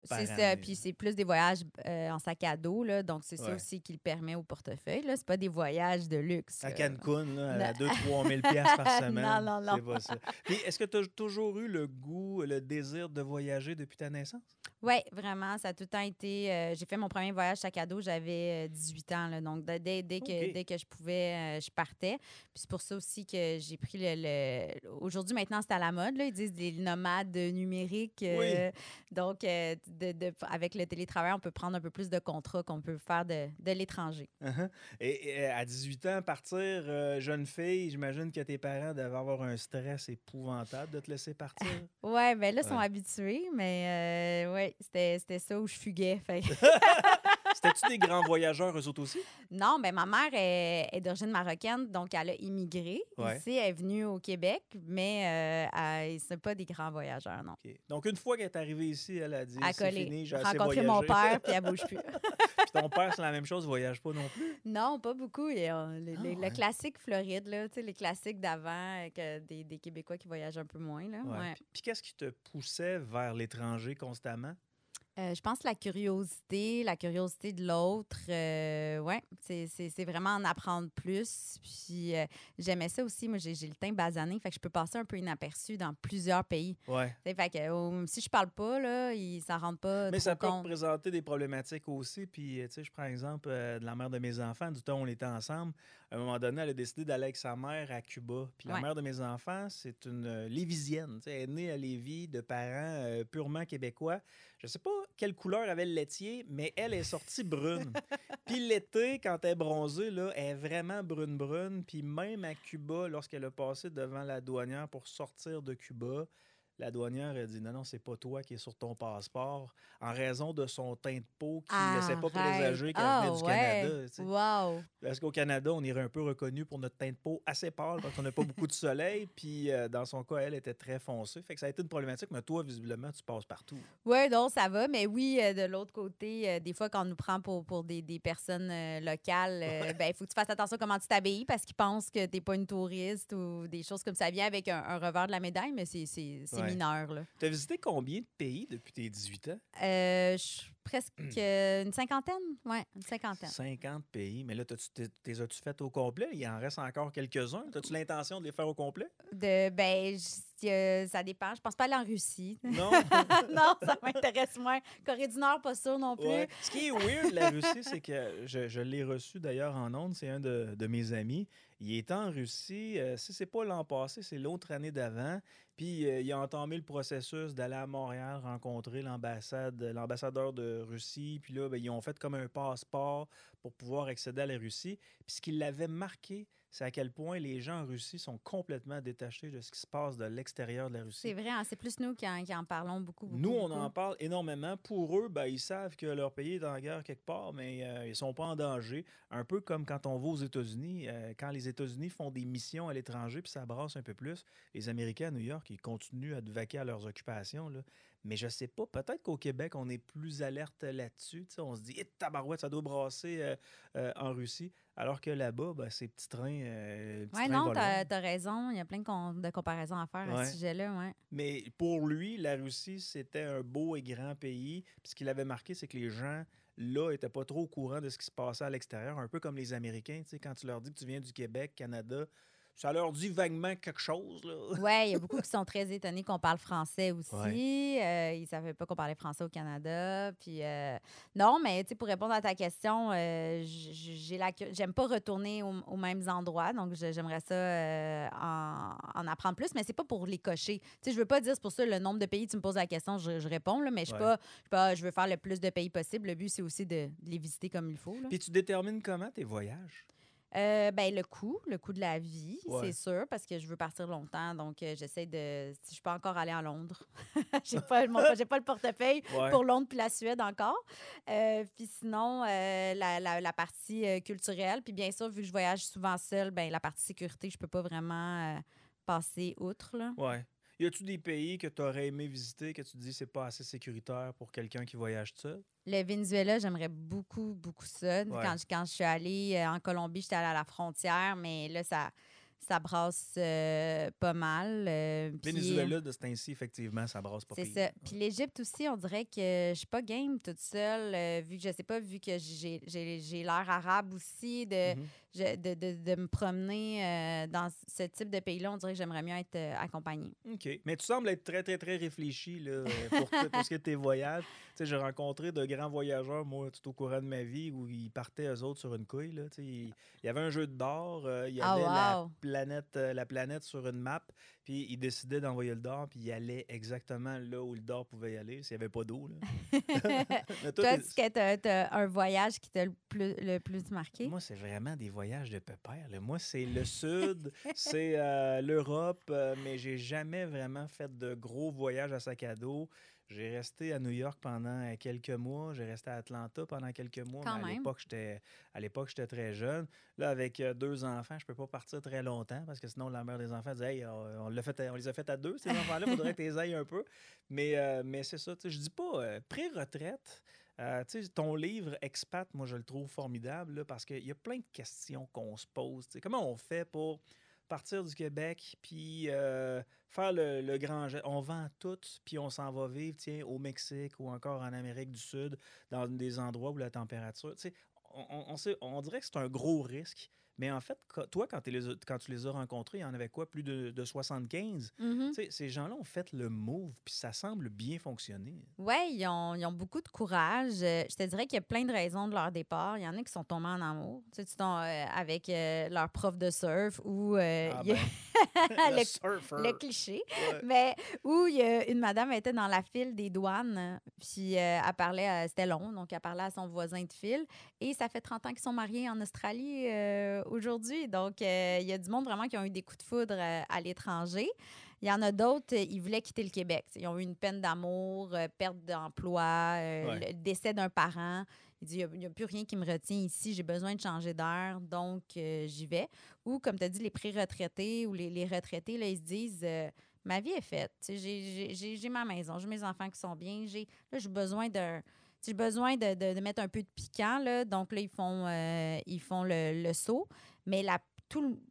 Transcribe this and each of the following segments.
C'est par ça, année. puis c'est plus des voyages en sac à dos, là, donc c'est ça Ouais. aussi qui le permet au portefeuille. Là. C'est pas des voyages de luxe. À là. Cancun, là, à Non. 2-3 000 piastres par semaine. Non, non, non. C'est pas ça. Puis, est-ce que tu as toujours eu le goût, le désir de voyager depuis ta naissance? Oui, vraiment, ça a tout le temps été... j'ai fait mon premier voyage sac à dos, j'avais 18 ans, là, donc dès OK. que je pouvais, je partais. Puis c'est pour ça aussi que j'ai pris Aujourd'hui, maintenant, c'est à la mode, là, ils disent des nomades numériques. Oui. Donc, avec le télétravail, on peut prendre un peu plus de contrats qu'on peut faire de l'étranger. Uh-huh. Et à 18 ans, partir, jeune fille, j'imagine que tes parents devaient avoir un stress épouvantable de te laisser partir. Oui, bien là, ils sont Ouais. habitués, mais oui, c'était ça où je fuguais. Fait que- C'était-tu des grands voyageurs, eux autres aussi? Non, ben ma mère est d'origine marocaine, donc elle a immigré. Ouais. Ici, elle est venue au Québec, mais c'est pas des grands voyageurs, non. OK. Donc, une fois qu'elle est arrivée ici, elle a dit À c'est coller. fini, j'ai assez Rencontrer voyagé. mon père, puis elle bouge plus. Puis ton père, c'est la même chose, voyage pas non plus. Non, pas beaucoup. Et, ouais. le classique Floride, là, tu sais, les classiques d'avant, que des Québécois qui voyagent un peu moins. Là. Ouais. Ouais. Puis qu'est-ce qui te poussait vers l'étranger constamment? Je pense la curiosité de l'autre. Ouais, c'est vraiment en apprendre plus. Puis j'aimais ça aussi. Moi, j'ai le teint basané, fait que je peux passer un peu inaperçu dans plusieurs pays. Ouais. T'sais, fait que si je parle pas, là, ils s'en rendent pas Mais trop ça peut compte. représenter des problématiques aussi. Puis, tu sais, je prends exemple de la mère de mes enfants. Du temps où on était ensemble, à un moment donné, elle a décidé d'aller avec sa mère à Cuba. Puis la Ouais. mère de mes enfants, c'est une Lévisienne. Tu sais, elle est née à Lévis de parents purement québécois. Je sais pas quelle couleur avait le laitier, mais elle est sortie brune. Puis l'été, quand elle est bronzée, là, elle est vraiment brune-brune. Puis même à Cuba, lorsqu'elle a passé devant la douanière pour sortir de Cuba, la douanière a dit non, c'est pas toi qui est sur ton passeport, en raison de son teint de peau qui ne laissait pas présager qu'elle venait du Canada. Tu sais. Wow! Parce qu'au Canada, on est un peu reconnu pour notre teint de peau assez pâle parce qu'on n'a pas beaucoup de soleil. Puis dans son cas, elle était très foncée. Fait que ça a été une problématique, mais toi, visiblement, tu passes partout. Oui, non, ça va. Mais oui, de l'autre côté, des fois, quand on nous prend pour des personnes locales, ben, il faut que tu fasses attention à comment tu t'habilles parce qu'ils pensent que tu n'es pas une touriste ou des choses comme ça. Ça vient avec un revers de la médaille, mais c'est Ouais. mineur. Là. Tu as visité combien de pays depuis tes 18 ans? Presque une cinquantaine. Oui, une cinquantaine. 50 pays. Mais là, t'es as-tu fait au complet? Il en reste encore quelques-uns. As-tu l'intention de les faire au complet? Ça dépend. Je pense pas aller en Russie. Non? Non, ça m'intéresse moins. Corée du Nord, pas sûr non plus. Ouais. Ce qui est weird, la Russie, c'est que je l'ai reçu d'ailleurs en ondes, c'est un de mes amis. Il est en Russie, si c'est pas l'an passé, c'est l'autre année d'avant. Puis il a entamé le processus d'aller à Montréal rencontrer l'ambassadeur de Russie. Puis là, ben, ils ont fait comme un passeport pour pouvoir accéder à la Russie. Puis ce qui l'avait marqué, c'est à quel point les gens en Russie sont complètement détachés de ce qui se passe de l'extérieur de la Russie. C'est vrai, hein, c'est plus nous qui en parlons beaucoup. Nous, on beaucoup. en parle énormément. Pour eux, ben, ils savent que leur pays est en guerre quelque part, mais ils sont pas en danger. Un peu comme quand on va aux États-Unis. Quand les États-Unis font des missions à l'étranger, puis ça brasse un peu plus, les Américains à New York, ils continuent à vaquer à leurs occupations. Là. Mais je sais pas, peut-être qu'au Québec, on est plus alerte là-dessus. T'sais, on se dit, tabarouette, ça doit brasser en Russie. Alors que là-bas, ben, ces petits trains. Oui, non, t'as raison. Il y a plein de comparaisons à faire à ce sujet-là. Ouais. Mais pour lui, la Russie, c'était un beau et grand pays. Puis ce qu'il avait marqué, c'est que les gens, là, n'étaient pas trop au courant de ce qui se passait à l'extérieur. Un peu comme les Américains, tu sais, quand tu leur dis que tu viens du Québec, Canada, ça leur dit vaguement quelque chose, là. Oui, il y a beaucoup qui sont très étonnés qu'on parle français aussi. Ouais. Ils ne savaient pas qu'on parlait français au Canada. Puis, non, mais pour répondre à ta question, j'aime pas retourner aux mêmes endroits. Donc, j'aimerais ça en apprendre plus, mais c'est pas pour les cocher. Je veux pas dire, c'est pour ça, le nombre de pays, tu me poses la question, je réponds, là, mais je veux faire le plus de pays possible. Le but, c'est aussi de les visiter comme il faut. Là. Puis tu détermines comment tes voyages? Le coût de la vie, Ouais. c'est sûr, parce que je veux partir longtemps, donc j'essaie de... Si je peux encore aller à Londres. j'ai pas le portefeuille pour Londres puis la Suède encore. Puis sinon, la partie culturelle, puis bien sûr, vu que je voyage souvent seule, ben la partie sécurité, je peux pas vraiment passer outre, là. Ouais. Y a-tu des pays que tu aurais aimé visiter que tu te dis c'est pas assez sécuritaire pour quelqu'un qui voyage seul? Le Venezuela, j'aimerais beaucoup, beaucoup ça. Ouais. Quand je suis allée en Colombie, j'étais allée à la frontière, mais là, ça ça brasse pas mal. Puis Venezuela, de ce temps-ci, effectivement, ça brasse pas c'est pire. ça. Puis l'Égypte aussi, on dirait que je suis pas game toute seule, vu que je sais pas, vu que j'ai l'air arabe aussi, Mhm. de me promener dans ce type de pays-là. On dirait que j'aimerais mieux être accompagnée. OK. Mais tu sembles être très, très, très réfléchi là, pour ce qui est de tes voyages. Tu sais, j'ai rencontré de grands voyageurs, moi, tout au courant de ma vie, où ils partaient, eux autres, sur une couille. Là, tu sais. Il y avait un jeu de d'or, il y Ah, avait wow! la planète sur une map, puis ils décidaient d'envoyer le d'or, puis ils allaient exactement là où le d'or pouvait y aller, s'il n'y avait pas d'eau. Là. Mais toi, Toi, est-ce que t'as un voyage qui t'a le plus marqué? moi, c'est vraiment des voyages de pépère. Là. Moi, c'est le sud, c'est l'Europe, mais j'ai jamais vraiment fait de gros voyages à sac à dos. J'ai resté à New York pendant quelques mois. J'ai resté à Atlanta pendant quelques mois, mais Quand même. à l'époque, j'étais très jeune. Là, avec 2 enfants, je peux pas partir très longtemps parce que sinon, la mère des enfants disait, hey, on les a fait à deux, ces enfants-là, il faudrait que tu les ailles un peu. Mais c'est ça, tu sais, je dis pas pré-retraite. Tu sais, ton livre Expat, moi, je le trouve formidable là, parce qu'il y a plein de questions qu'on se pose. Tu sais, comment on fait pour partir du Québec puis faire le grand jet? On vend tout puis on s'en va vivre, tiens, au Mexique ou encore en Amérique du Sud, dans des endroits où la température. Tu sais, on dirait que c'est un gros risque. Mais en fait, toi, quand tu les as rencontrés, il y en avait quoi? Plus de 75? Mhm. Tu sais, ces gens-là ont fait le move, puis ça semble bien fonctionner. Oui, ils ont beaucoup de courage. Je te dirais qu'il y a plein de raisons de leur départ. Il y en a qui sont tombés en amour, tu sais, avec leur prof de surf ou Ah il y a ben, le le, le surfer. cliché, Ouais. mais où il y a une madame elle était dans la file des douanes, puis elle parlait, c'était long, donc elle parlait à son voisin de file. Et ça fait 30 ans qu'ils sont mariés en Australie aujourd'hui. Donc, il y a du monde vraiment qui ont eu des coups de foudre à l'étranger. Il y en a d'autres, ils voulaient quitter le Québec. Ils ont eu une peine d'amour, perte d'emploi, Ouais. le décès d'un parent. Il dit, il n'y a plus rien qui me retient ici, j'ai besoin de changer d'air, donc j'y vais. Ou, comme tu as dit, les pré-retraités ou les retraités, là, ils se disent, ma vie est faite. Tu sais, j'ai ma maison, j'ai mes enfants qui sont bien. Là, j'ai besoin de mettre un peu de piquant. Là, donc là, ils font le saut. Mais tout le-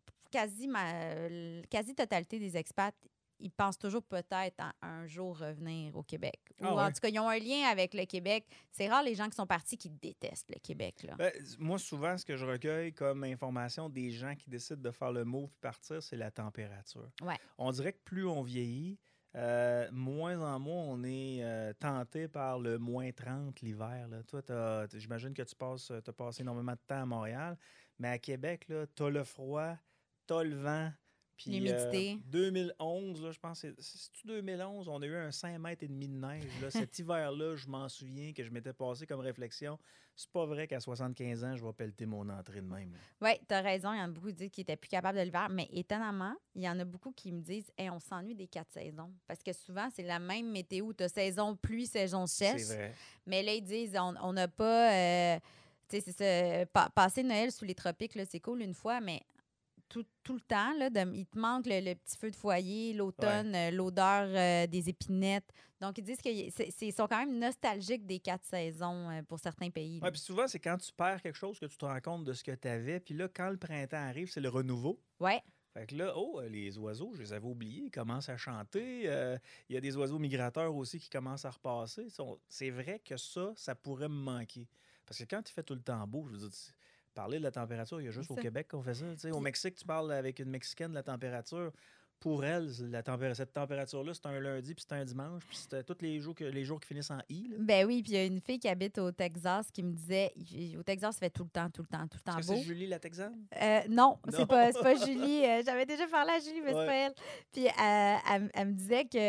quasi-totalité des expats, ils pensent toujours peut-être à un jour revenir au Québec. Ah Ou en ouais. tout cas, ils ont un lien avec le Québec. C'est rare les gens qui sont partis qui détestent le Québec. Là. Ben, moi, souvent, ce que je recueille comme information des gens qui décident de faire le move puis partir, c'est la température. Ouais. On dirait que plus on vieillit, moins en moins on est tenté par le -30 l'hiver. Là. Toi, j'imagine que tu as passé énormément de temps à Montréal, mais à Québec, tu as le froid, tu as le vent. Puis L'humidité. 2011, là, je pense, c'est-tu 2011, on a eu un 5,5 m de neige. Là. Cet hiver-là, je m'en souviens que je m'étais passé comme réflexion. C'est pas vrai qu'à 75 ans, je vais pelleter mon entrée de même. Là. Oui, tu as raison. Il y en a beaucoup qui disent qu'ils n'étaient plus capables de l'hiver. Mais étonnamment, il y en a beaucoup qui me disent hey, on s'ennuie des 4 saisons. Parce que souvent, c'est la même météo. Tu as saison pluie, saison C'est sèche. vrai. Mais là, ils disent on n'a pas. Tu sais, c'est ça. Passer Noël sous les tropiques, là, c'est cool une fois, mais tout le temps, là, il te manque le petit feu de foyer, Ouais. l'automne, l'odeur des épinettes. Donc, ils disent qu'ils sont quand même nostalgiques des 4 saisons pour certains pays. Ouais, puis souvent, c'est quand tu perds quelque chose que tu te rends compte de ce que tu avais. Puis là, quand le printemps arrive, c'est le renouveau. Oui, Fait que là, les oiseaux, je les avais oubliés, ils commencent à chanter. Il y a des oiseaux migrateurs aussi qui commencent à repasser. C'est vrai que ça pourrait me manquer. Parce que quand tu fais tout le temps beau, je veux dire, parler de la température, il y a juste c'est au ça. Québec qu'on fait ça. Tu sais, au Puis, Mexique, tu parles avec une Mexicaine de la température. Pour elle, cette température-là, c'est un lundi, puis c'est un dimanche, puis c'est tous les jours qui finissent en I. Là. ben oui, puis il y a une fille qui habite au Texas qui me disait au Texas, ça fait tout le temps Est-ce que c'est beau. Julie la Texane? Non, Non. c'est pas Julie. J'avais déjà parlé à Julie, mais c'est Ouais. pas elle. Puis elle me disait que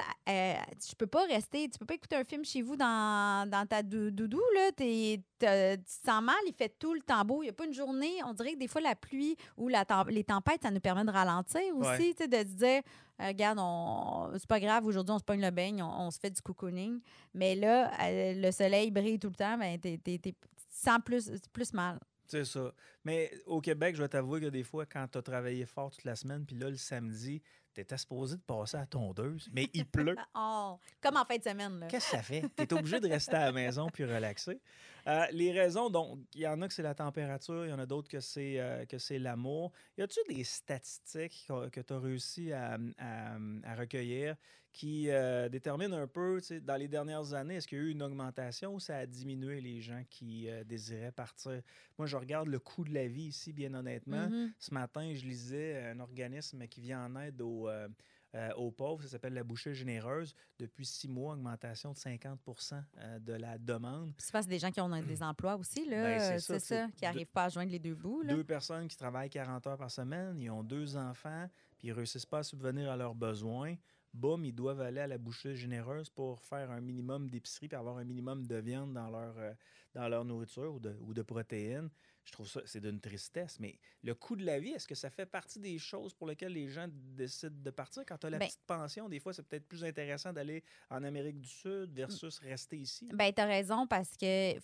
tu peux pas rester, tu peux pas écouter un film chez vous dans ta doudou, là. Tu te sens mal, il fait tout le temps beau. Il n'y a pas une journée, on dirait que des fois la pluie ou les tempêtes, ça nous permet de ralentir Ouais. aussi, tu sais, de se dire, regarde, c'est pas grave, aujourd'hui on se pogne le beigne, on se fait du cocooning. Mais là, le soleil brille tout le temps, ben, tu te sens plus mal. C'est ça. Mais au Québec, je vais t'avouer que des fois, quand tu as travaillé fort toute la semaine, puis là, le samedi, t'étais supposé de passer à la tondeuse, mais il pleut. Oh, comme en fin de semaine, là. Qu'est-ce que ça fait? Tu es obligé de rester à la maison puis relaxer. Les raisons, donc, il y en a que c'est la température, il y en a d'autres que c'est l'amour. Y a-tu des statistiques que tu as réussi à recueillir qui déterminent un peu, tu sais, dans les dernières années, est-ce qu'il y a eu une augmentation ou ça a diminué les gens qui désiraient partir? Moi, je regarde le coût de la vie ici, bien honnêtement. Mhm. Ce matin, je lisais un organisme qui vient en aide aux pauvres, ça s'appelle la Bouchée généreuse. Depuis 6 mois, augmentation de 50 de la demande. Puis souvent, c'est des gens qui ont des emplois aussi, Ben, là. c'est C'est ça. ça, qui n'arrivent pas à joindre les deux bouts, là. 2 personnes qui travaillent 40 heures par semaine, ils ont 2 enfants, puis ils ne réussissent pas à subvenir à leurs besoins. Boum, ils doivent aller à la Bouchée généreuse pour faire un minimum d'épicerie puis avoir un minimum de viande dans leur nourriture ou de protéines. Je trouve ça, c'est d'une tristesse. Mais le coût de la vie, est-ce que ça fait partie des choses pour lesquelles les gens décident de partir? Quand tu as la Ben, petite pension, des fois, c'est peut-être plus intéressant d'aller en Amérique du Sud versus rester ici. Ben, tu as raison parce que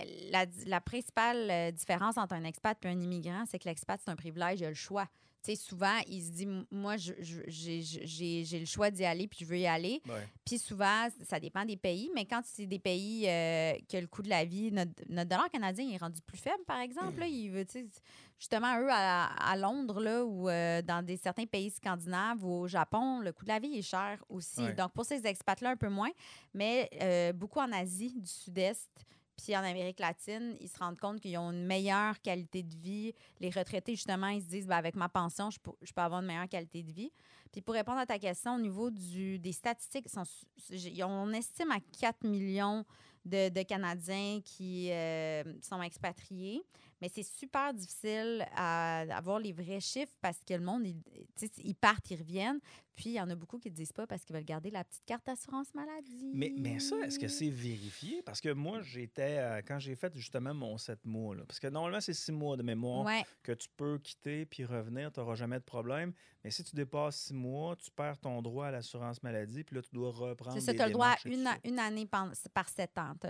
la principale différence entre un expat et un immigrant, c'est que l'expat, c'est un privilège, il a le choix. Tu sais, souvent, il se dit, moi, j'ai le choix d'y aller puis je veux y aller. Ouais. Puis souvent, ça dépend des pays, mais quand c'est des pays que le coût de la vie, notre dollar canadien il est rendu plus faible, par exemple, là, il veut, tu sais, justement, eux, à Londres, là, ou dans certains pays scandinaves ou au Japon, le coût de la vie est cher aussi. Ouais. Donc, pour ces expats-là, un peu moins, mais beaucoup en Asie du Sud-Est, puis en Amérique latine, ils se rendent compte qu'ils ont une meilleure qualité de vie. Les retraités, justement, ils se disent, ben, avec ma pension, je peux avoir une meilleure qualité de vie. Puis pour répondre à ta question, au niveau des statistiques, on estime à 4 millions de Canadiens qui sont expatriés. Mais c'est super difficile à avoir les vrais chiffres parce que le monde, ils partent, ils reviennent. Puis, il y en a beaucoup qui ne disent pas parce qu'ils veulent garder la petite carte d'assurance maladie. Mais ça, est-ce que c'est vérifié? Parce que moi, quand j'ai fait justement mon 7 mois, là, parce que normalement, c'est 6 mois de mémoire Ouais. que tu peux quitter puis revenir, tu n'auras jamais de problème. Mais si tu dépasses 6 mois, tu perds ton droit à l'assurance maladie, puis là, tu dois reprendre C'est ça, des tu as le droit à démarches et tout ça. une année par 7 ans.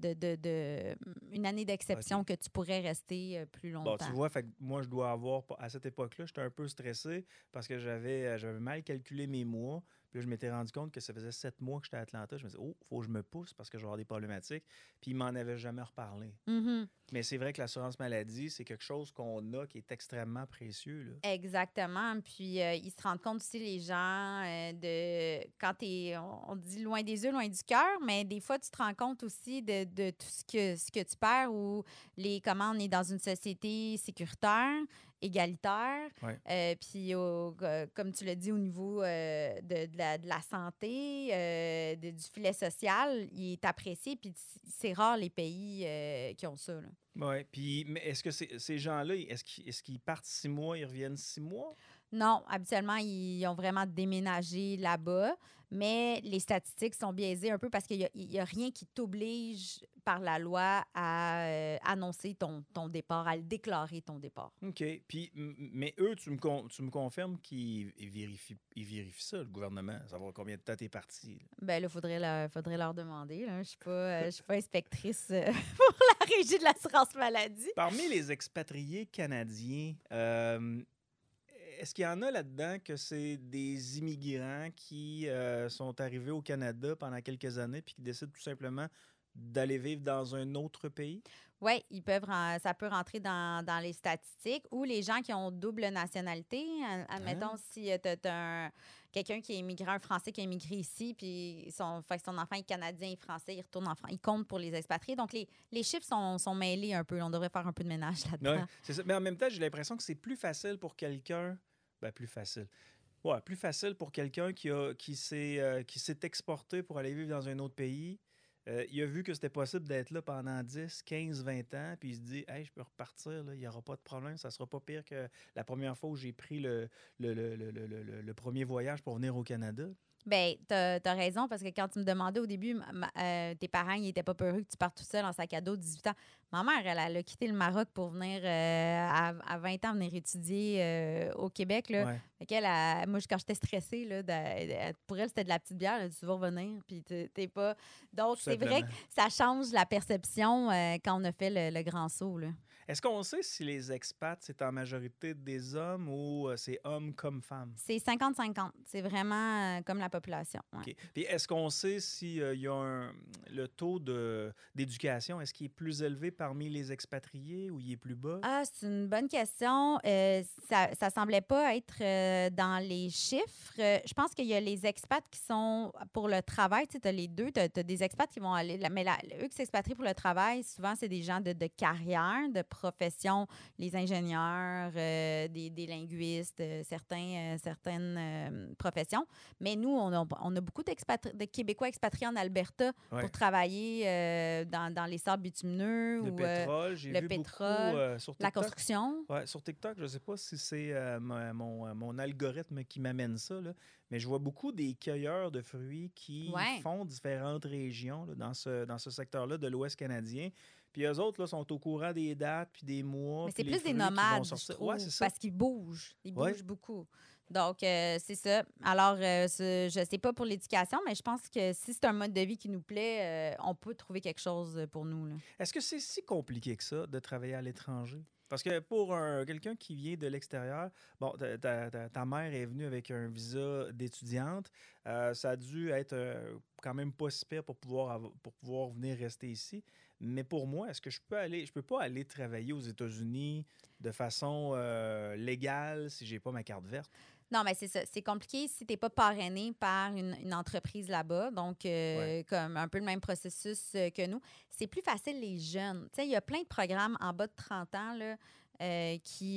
Une année d'exception OK. que tu pourrais rester plus Bon, longtemps. tu vois, fait que moi, je dois avoir, à cette époque-là, j'étais un peu stressé parce que j'avais mal calculé mes mois. Puis là, je m'étais rendu compte que ça faisait 7 mois que j'étais à Atlanta. Je me disais, oh, il faut que je me pousse parce que je vais avoir des problématiques. Puis il m'en avait jamais reparlé. Mhm. Mais c'est vrai que l'assurance maladie, c'est quelque chose qu'on a qui est extrêmement précieux, là. Exactement. Puis, ils se rendent compte aussi, les gens, quand on dit loin des yeux, loin du cœur, mais des fois, tu te rends compte aussi de tout ce que tu perds ou comment on est dans une société sécuritaire, égalitaire. Ouais. Puis, comme tu l'as dit, au niveau de la santé, du filet social, il est apprécié. Puis, c'est rare les pays qui ont ça, là. Oui. Puis, mais est-ce que ces gens-là, est-ce qu'ils partent 6 mois, ils reviennent 6 mois? Non, habituellement, ils ont vraiment déménagé là-bas, mais les statistiques sont biaisées un peu parce qu'il y a rien qui t'oblige par la loi à annoncer ton départ, à le déclarer ton départ. OK. Puis, mais eux, tu me confirmes qu'ils vérifient ça, le gouvernement, savoir combien de temps t'es parti, là. Ben là, faudrait leur demander, là. Je suis pas inspectrice pour la Régie de l'assurance maladie. Parmi les expatriés canadiens, est-ce qu'il y en a là-dedans que c'est des immigrants qui sont arrivés au Canada pendant quelques années puis qui décident tout simplement d'aller vivre dans un autre pays? Oui, ça peut rentrer dans les statistiques ou les gens qui ont double nationalité. Admettons, si tu as quelqu'un qui est immigrant, un Français qui a immigré ici, puis son enfant est canadien et français, il retourne en France. Il compte pour les expatriés. Donc, les chiffres sont mêlés un peu. On devrait faire un peu de ménage là-dedans. Ouais, c'est ça. Mais en même temps, j'ai l'impression que c'est plus facile pour quelqu'un. Ben, plus facile. Ouais, plus facile pour quelqu'un qui s'est exporté pour aller vivre dans un autre pays. Il a vu que c'était possible d'être là pendant 10, 15, 20 ans, puis il se dit, hey, je peux repartir, là, il n'y aura pas de problème, ça ne sera pas pire que la première fois où j'ai pris le premier voyage pour venir au Canada. Bien, t'as raison, parce que quand tu me demandais au début, tes parents, ils n'étaient pas peureux que tu partes tout seul en sac à dos, 18 ans. Ma mère, elle a quitté le Maroc pour venir, à 20 ans, venir étudier au Québec. Là. Ouais. Fait qu'elle, moi, quand j'étais stressée, là, pour elle, c'était de la petite bière. Elle dit, tu vas revenir, puis t'es pas... Donc, Tout c'est vrai simplement. que ça change la perception quand on a fait le grand saut. Là. Est-ce qu'on sait si les expats, c'est en majorité des hommes ou c'est hommes comme femmes? C'est 50-50. C'est vraiment comme la population. Ouais. OK. Puis est-ce qu'on sait si y a le taux d'éducation, est-ce qu'il est plus élevé parmi les expatriés ou il est plus bas? Ah, c'est une bonne question. Ça semblait pas être dans les chiffres. Je pense qu'il y a les expats qui sont pour le travail. Tu sais, as les deux. Tu as des expats qui vont aller... Mais eux qui s'expatrient pour le travail, souvent, c'est des gens de carrière, de profession, les ingénieurs, des linguistes, certaines professions. Mais nous, on a beaucoup de Québécois expatriés en Alberta pour travailler dans les sables bitumineux. Le pétrole, j'ai vu beaucoup sur TikTok. La construction. Ouais, sur TikTok, je ne sais pas si c'est mon algorithme qui m'amène ça, là, mais je vois beaucoup des cueilleurs de fruits qui font différentes régions là, dans ce secteur-là de l'Ouest canadien. Puis eux autres là, sont au courant des dates puis des mois. Mais c'est plus des nomades, je trouve, c'est ça. parce qu'ils bougent. Ils bougent beaucoup. Donc, c'est ça. Alors, je ne sais pas pour l'éducation, mais je pense que si c'est un mode de vie qui nous plaît, on peut trouver quelque chose pour nous. Là. Est-ce que c'est si compliqué que ça de travailler à l'étranger? Parce que pour quelqu'un qui vient de l'extérieur, bon, ta mère est venue avec un visa d'étudiante. Ça a dû être quand même pas si pire pour pouvoir venir rester ici. Mais pour moi, est-ce que je peux pas aller travailler aux États-Unis de façon légale si j'ai pas ma carte verte? Non, mais c'est ça. C'est compliqué si tu n'es pas parrainé par une entreprise là-bas. Donc, comme un peu le même processus que nous. C'est plus facile les jeunes. Tu sais, il y a plein de programmes en bas de 30 ans là, qui,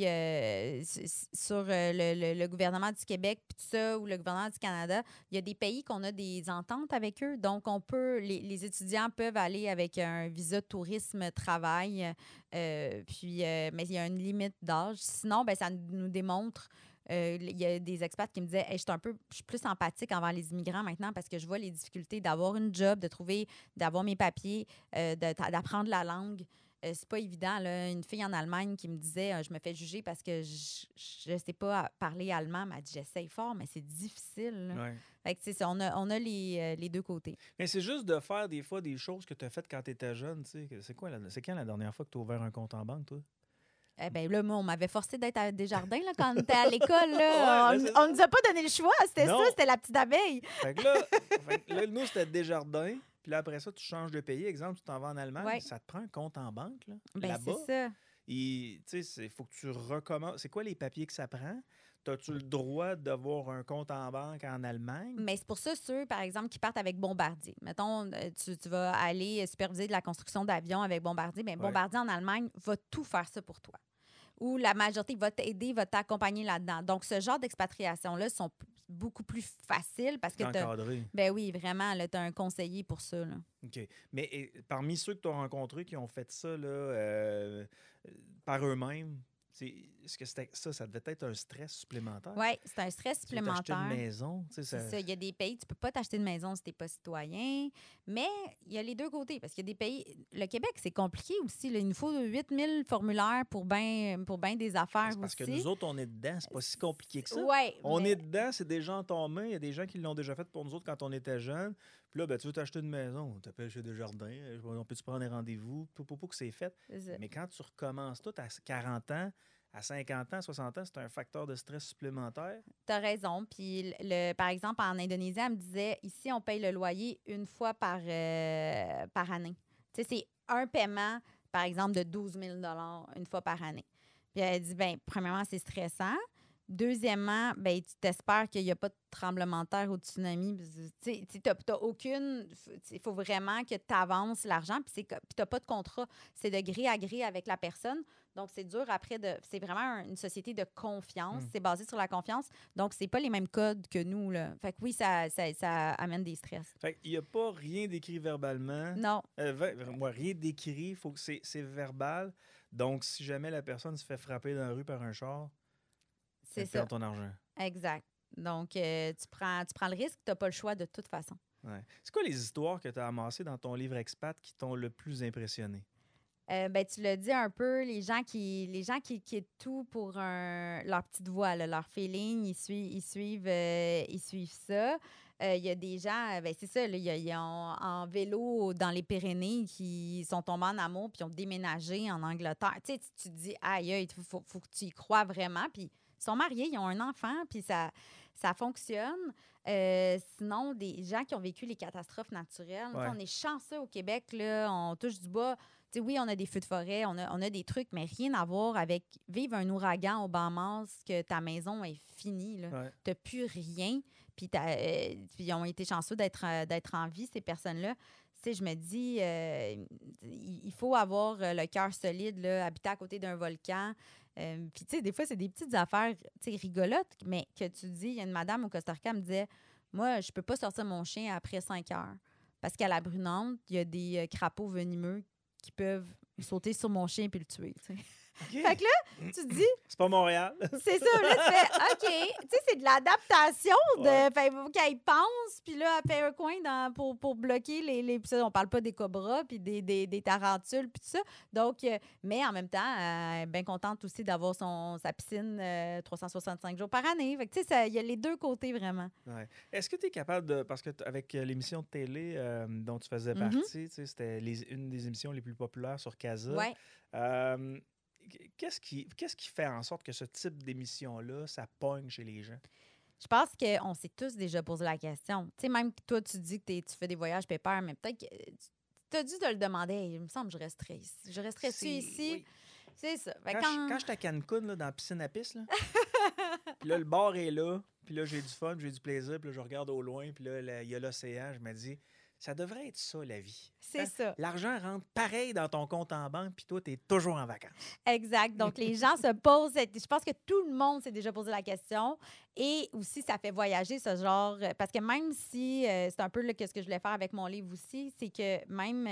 sur le gouvernement du Québec, puis tout ça, ou le gouvernement du Canada, il y a des pays qu'on a des ententes avec eux. Donc, les étudiants peuvent aller avec un visa tourisme-travail. Mais il y a une limite d'âge. Sinon, ben, ça nous démontre. Il y a des experts qui me disaient hey, je suis plus empathique envers les immigrants maintenant parce que je vois les difficultés d'avoir une job, d'avoir mes papiers, d'apprendre la langue. C'est pas évident. Là. Une fille en Allemagne qui me disait je me fais juger parce que je ne sais pas parler allemand. Elle m'a dit j'essaye fort, mais c'est difficile. Fait que, c'est ça, on a les deux côtés. Mais c'est juste de faire des fois des choses que tu as faites quand tu étais jeune. C'est quand la dernière fois que tu as ouvert un compte en banque, toi? Eh bien, là, moi, on m'avait forcé d'être à Desjardins là, quand on était à l'école. Là. On nous a pas donné le choix. C'était ça, c'était la petite abeille. Fait que là, nous, c'était Desjardins. Puis là, après ça, tu changes de pays. Exemple, tu t'en vas en Allemagne. Ça te prend un compte en banque là, là-bas. C'est ça. Et tu sais, il faut que tu recommences. C'est quoi les papiers que ça prend? As-tu le droit d'avoir un compte en banque en Allemagne? Mais c'est pour ça, ceux, par exemple, qui partent avec Bombardier. Mettons, tu vas aller superviser de la construction d'avions avec Bombardier. Bien, Bombardier en Allemagne va tout faire ça pour toi. Ou la majorité va t'aider, va t'accompagner là-dedans. Donc, ce genre d'expatriation-là sont beaucoup plus faciles parce que tu as... Ben oui, vraiment, tu as un conseiller pour ça. Là. OK. Mais parmi ceux que tu as rencontrés qui ont fait ça là, par eux-mêmes, est-ce que ça devait être un stress supplémentaire? Oui, c'est un stress supplémentaire. Tu t'acheter une maison. C'est ça. Il y a des pays, tu ne peux pas t'acheter une maison si tu n'es pas citoyen. Mais il y a les deux côtés. Parce qu'il y a des pays. Le Québec, c'est compliqué aussi. Là. Il nous faut 8000 formulaires pour ben des affaires aussi. Parce que nous autres, on est dedans. C'est pas si compliqué que ça. Ouais, on est dedans, c'est déjà en ton main. Il y a des gens qui l'ont déjà fait pour nous autres quand on était jeunes. Puis là, ben, tu veux t'acheter une maison, tu t'appelles chez Desjardins, on peut-tu prendre des rendez-vous? Pour que c'est fait. Mais quand tu recommences tout à 40 ans, à 50 ans, 60 ans, c'est un facteur de stress supplémentaire. Tu as raison. Puis, par exemple, en Indonésie, elle me disait, ici, on paye le loyer une fois par année. Tu sais, c'est un paiement, par exemple, de 12 000 une fois par année. Puis elle dit, bien, premièrement, c'est stressant. Deuxièmement, ben, tu t'espères qu'il n'y a pas de tremblement de terre ou de tsunami. Tu n'as aucune... Il faut vraiment que tu avances l'argent. Puis tu n'as pas de contrat. C'est de gré à gré avec la personne. Donc, c'est dur après de... C'est vraiment une société de confiance. C'est basé sur la confiance. Donc, c'est pas les mêmes codes que nous, là. Fait que oui, ça amène des stress. Fait qu'il n'y a pas rien d'écrit verbalement. Non. Rien d'écrit. Faut que c'est verbal. Donc, si jamais la personne se fait frapper dans la rue par un char... C'est ça. Perd ton argent. Exact. Donc, tu prends le risque, tu n'as pas le choix de toute façon. Ouais. C'est quoi les histoires que tu as amassées dans ton livre Expat qui t'ont le plus impressionné? Tu l'as dit un peu, les gens qui quittent tout pour leur petite voix, là, leur feeling, ils suivent ça. Il y a des gens, ben c'est ça, là, ils ont en vélo dans les Pyrénées qui sont tombés en amour puis ont déménagé en Angleterre. Tu sais, tu te dis, aïe, il faut que tu y crois vraiment. Puis ils sont mariés, ils ont un enfant, puis ça fonctionne. Sinon, des gens qui ont vécu les catastrophes naturelles. Ouais. On est chanceux au Québec, là, on touche du bois. T'sais, oui, on a des feux de forêt, on a des trucs, mais rien à voir avec vivre un ouragan au Bahamas, que ta maison est finie. Ouais. Tu n'as plus rien. Puis ils ont été chanceux d'être en vie, ces personnes-là. Tu sais, je me dis, il faut avoir le cœur solide, là, habiter à côté d'un volcan. Puis, tu sais, des fois, c'est des petites affaires, tu sais, rigolotes, mais que tu dis, il y a une madame au Costa Rica, elle me disait, moi, je peux pas sortir mon chien après 5 heures. Parce qu'à la Brunante, il y a des crapauds venimeux qui peuvent sauter sur mon chien puis le tuer, tu sais. OK. Fait que là, tu te dis, C'est pas Montréal. c'est ça, là, tu fais, OK, tu sais, c'est de l'adaptation. Ouais. Fait faut qu'elle pense, puis là, elle fait un coin pour bloquer les puis ça, on parle pas des cobras, puis des tarentules, puis tout ça. Donc, mais en même temps, elle est bien contente aussi d'avoir sa piscine 365 jours par année. Fait que, tu sais, il y a les deux côtés, vraiment. Ouais. Est-ce que tu es capable de. Parce que avec l'émission de télé dont tu faisais Mhm. partie, tu sais, c'était une des émissions les plus populaires sur Casa. Ouais. Euh, qu'est-ce qui fait en sorte que ce type d'émission-là, ça pogne chez les gens? Je pense qu'on s'est tous déjà posé la question. Tu sais, même que toi, tu dis que tu fais des voyages pépères, mais peut-être que tu as dû te le demander. Hey, il me semble que je resterais ici. Je resterais-tu ici? Oui. C'est ça. Fait Quand j'étais à Cancun, là, dans la piscine à pisse, là, puis là, le bar est là, puis là, j'ai du fun, j'ai du plaisir, puis là, je regarde au loin, puis là, il y a l'océan, je me dis, ça devrait être ça, la vie. C'est ça. L'argent rentre pareil dans ton compte en banque, puis toi, tu es toujours en vacances. Exact. Donc, les gens se posent. Je pense que tout le monde s'est déjà posé la question. Et aussi, ça fait voyager ce genre. Parce que même si, c'est un peu là, ce que je voulais faire avec mon livre aussi, c'est que même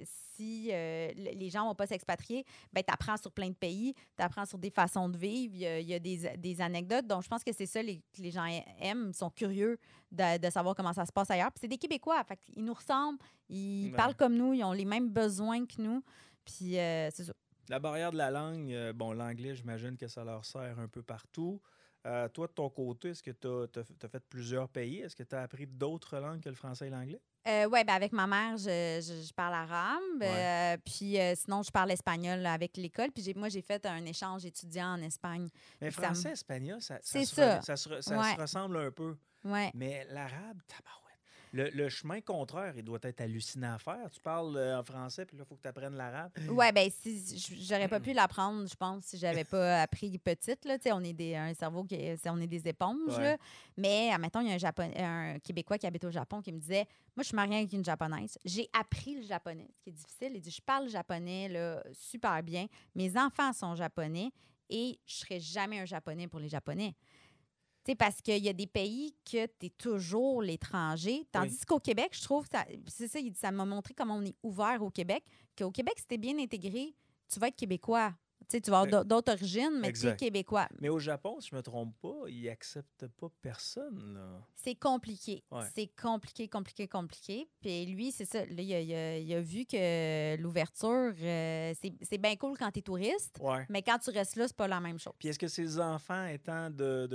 si les gens ne vont pas s'expatrier, ben, tu apprends sur plein de pays, tu apprends sur des façons de vivre, il y a des anecdotes. Donc, je pense que c'est ça que les gens aiment, ils sont curieux de savoir comment ça se passe ailleurs. Puis c'est des Québécois, fait ils nous ressemblent, ils parlent comme nous, ils ont les mêmes besoins que nous. Puis c'est ça. La barrière de la langue, bon, l'anglais, j'imagine que ça leur sert un peu partout. Toi, de ton côté, est-ce que tu as fait plusieurs pays? Est-ce que tu as appris d'autres langues que le français et l'anglais? Oui, ben avec ma mère, je parle arabe. Ouais. Puis sinon, je parle espagnol avec l'école. Puis moi, j'ai fait un échange étudiant en Espagne. Mais Puis ça français, espagnol, ça C'est se, ça. ça se, Ouais. se ressemble un peu. Ouais. Mais l'arabe, tabarouette. Le chemin contraire, il doit être hallucinant à faire. Tu parles en français, puis là, il faut que tu apprennes l'arabe. Ouais, ben si j'aurais pas pu l'apprendre, je pense, si j'avais pas appris petite. Là, on est un cerveau on est des éponges. Ouais. Là. Mais admettons, il y a un Québécois qui habite au Japon qui me disait, moi, je suis mariée avec une Japonaise. J'ai appris le japonais, ce qui est difficile. Il dit, je parle japonais là, super bien. Mes enfants sont japonais et je serai jamais un japonais pour les Japonais. T'sais, parce qu'il y a des pays que tu es toujours l'étranger. Tandis qu'au Québec, je trouve, c'est ça, ça m'a montré comment on est ouvert au Québec. Qu'au Québec, si tu es bien intégré, tu vas être québécois. Tu vas avoir d'autres origines, mais tu es québécois. Mais au Japon, si je ne me trompe pas, ils n'acceptent pas personne. Là. C'est compliqué. Ouais. C'est compliqué. Puis lui, c'est ça. Là, il a vu que l'ouverture, c'est bien cool quand tu es touriste, mais quand tu restes là, c'est pas la même chose. Puis est-ce que ces enfants étant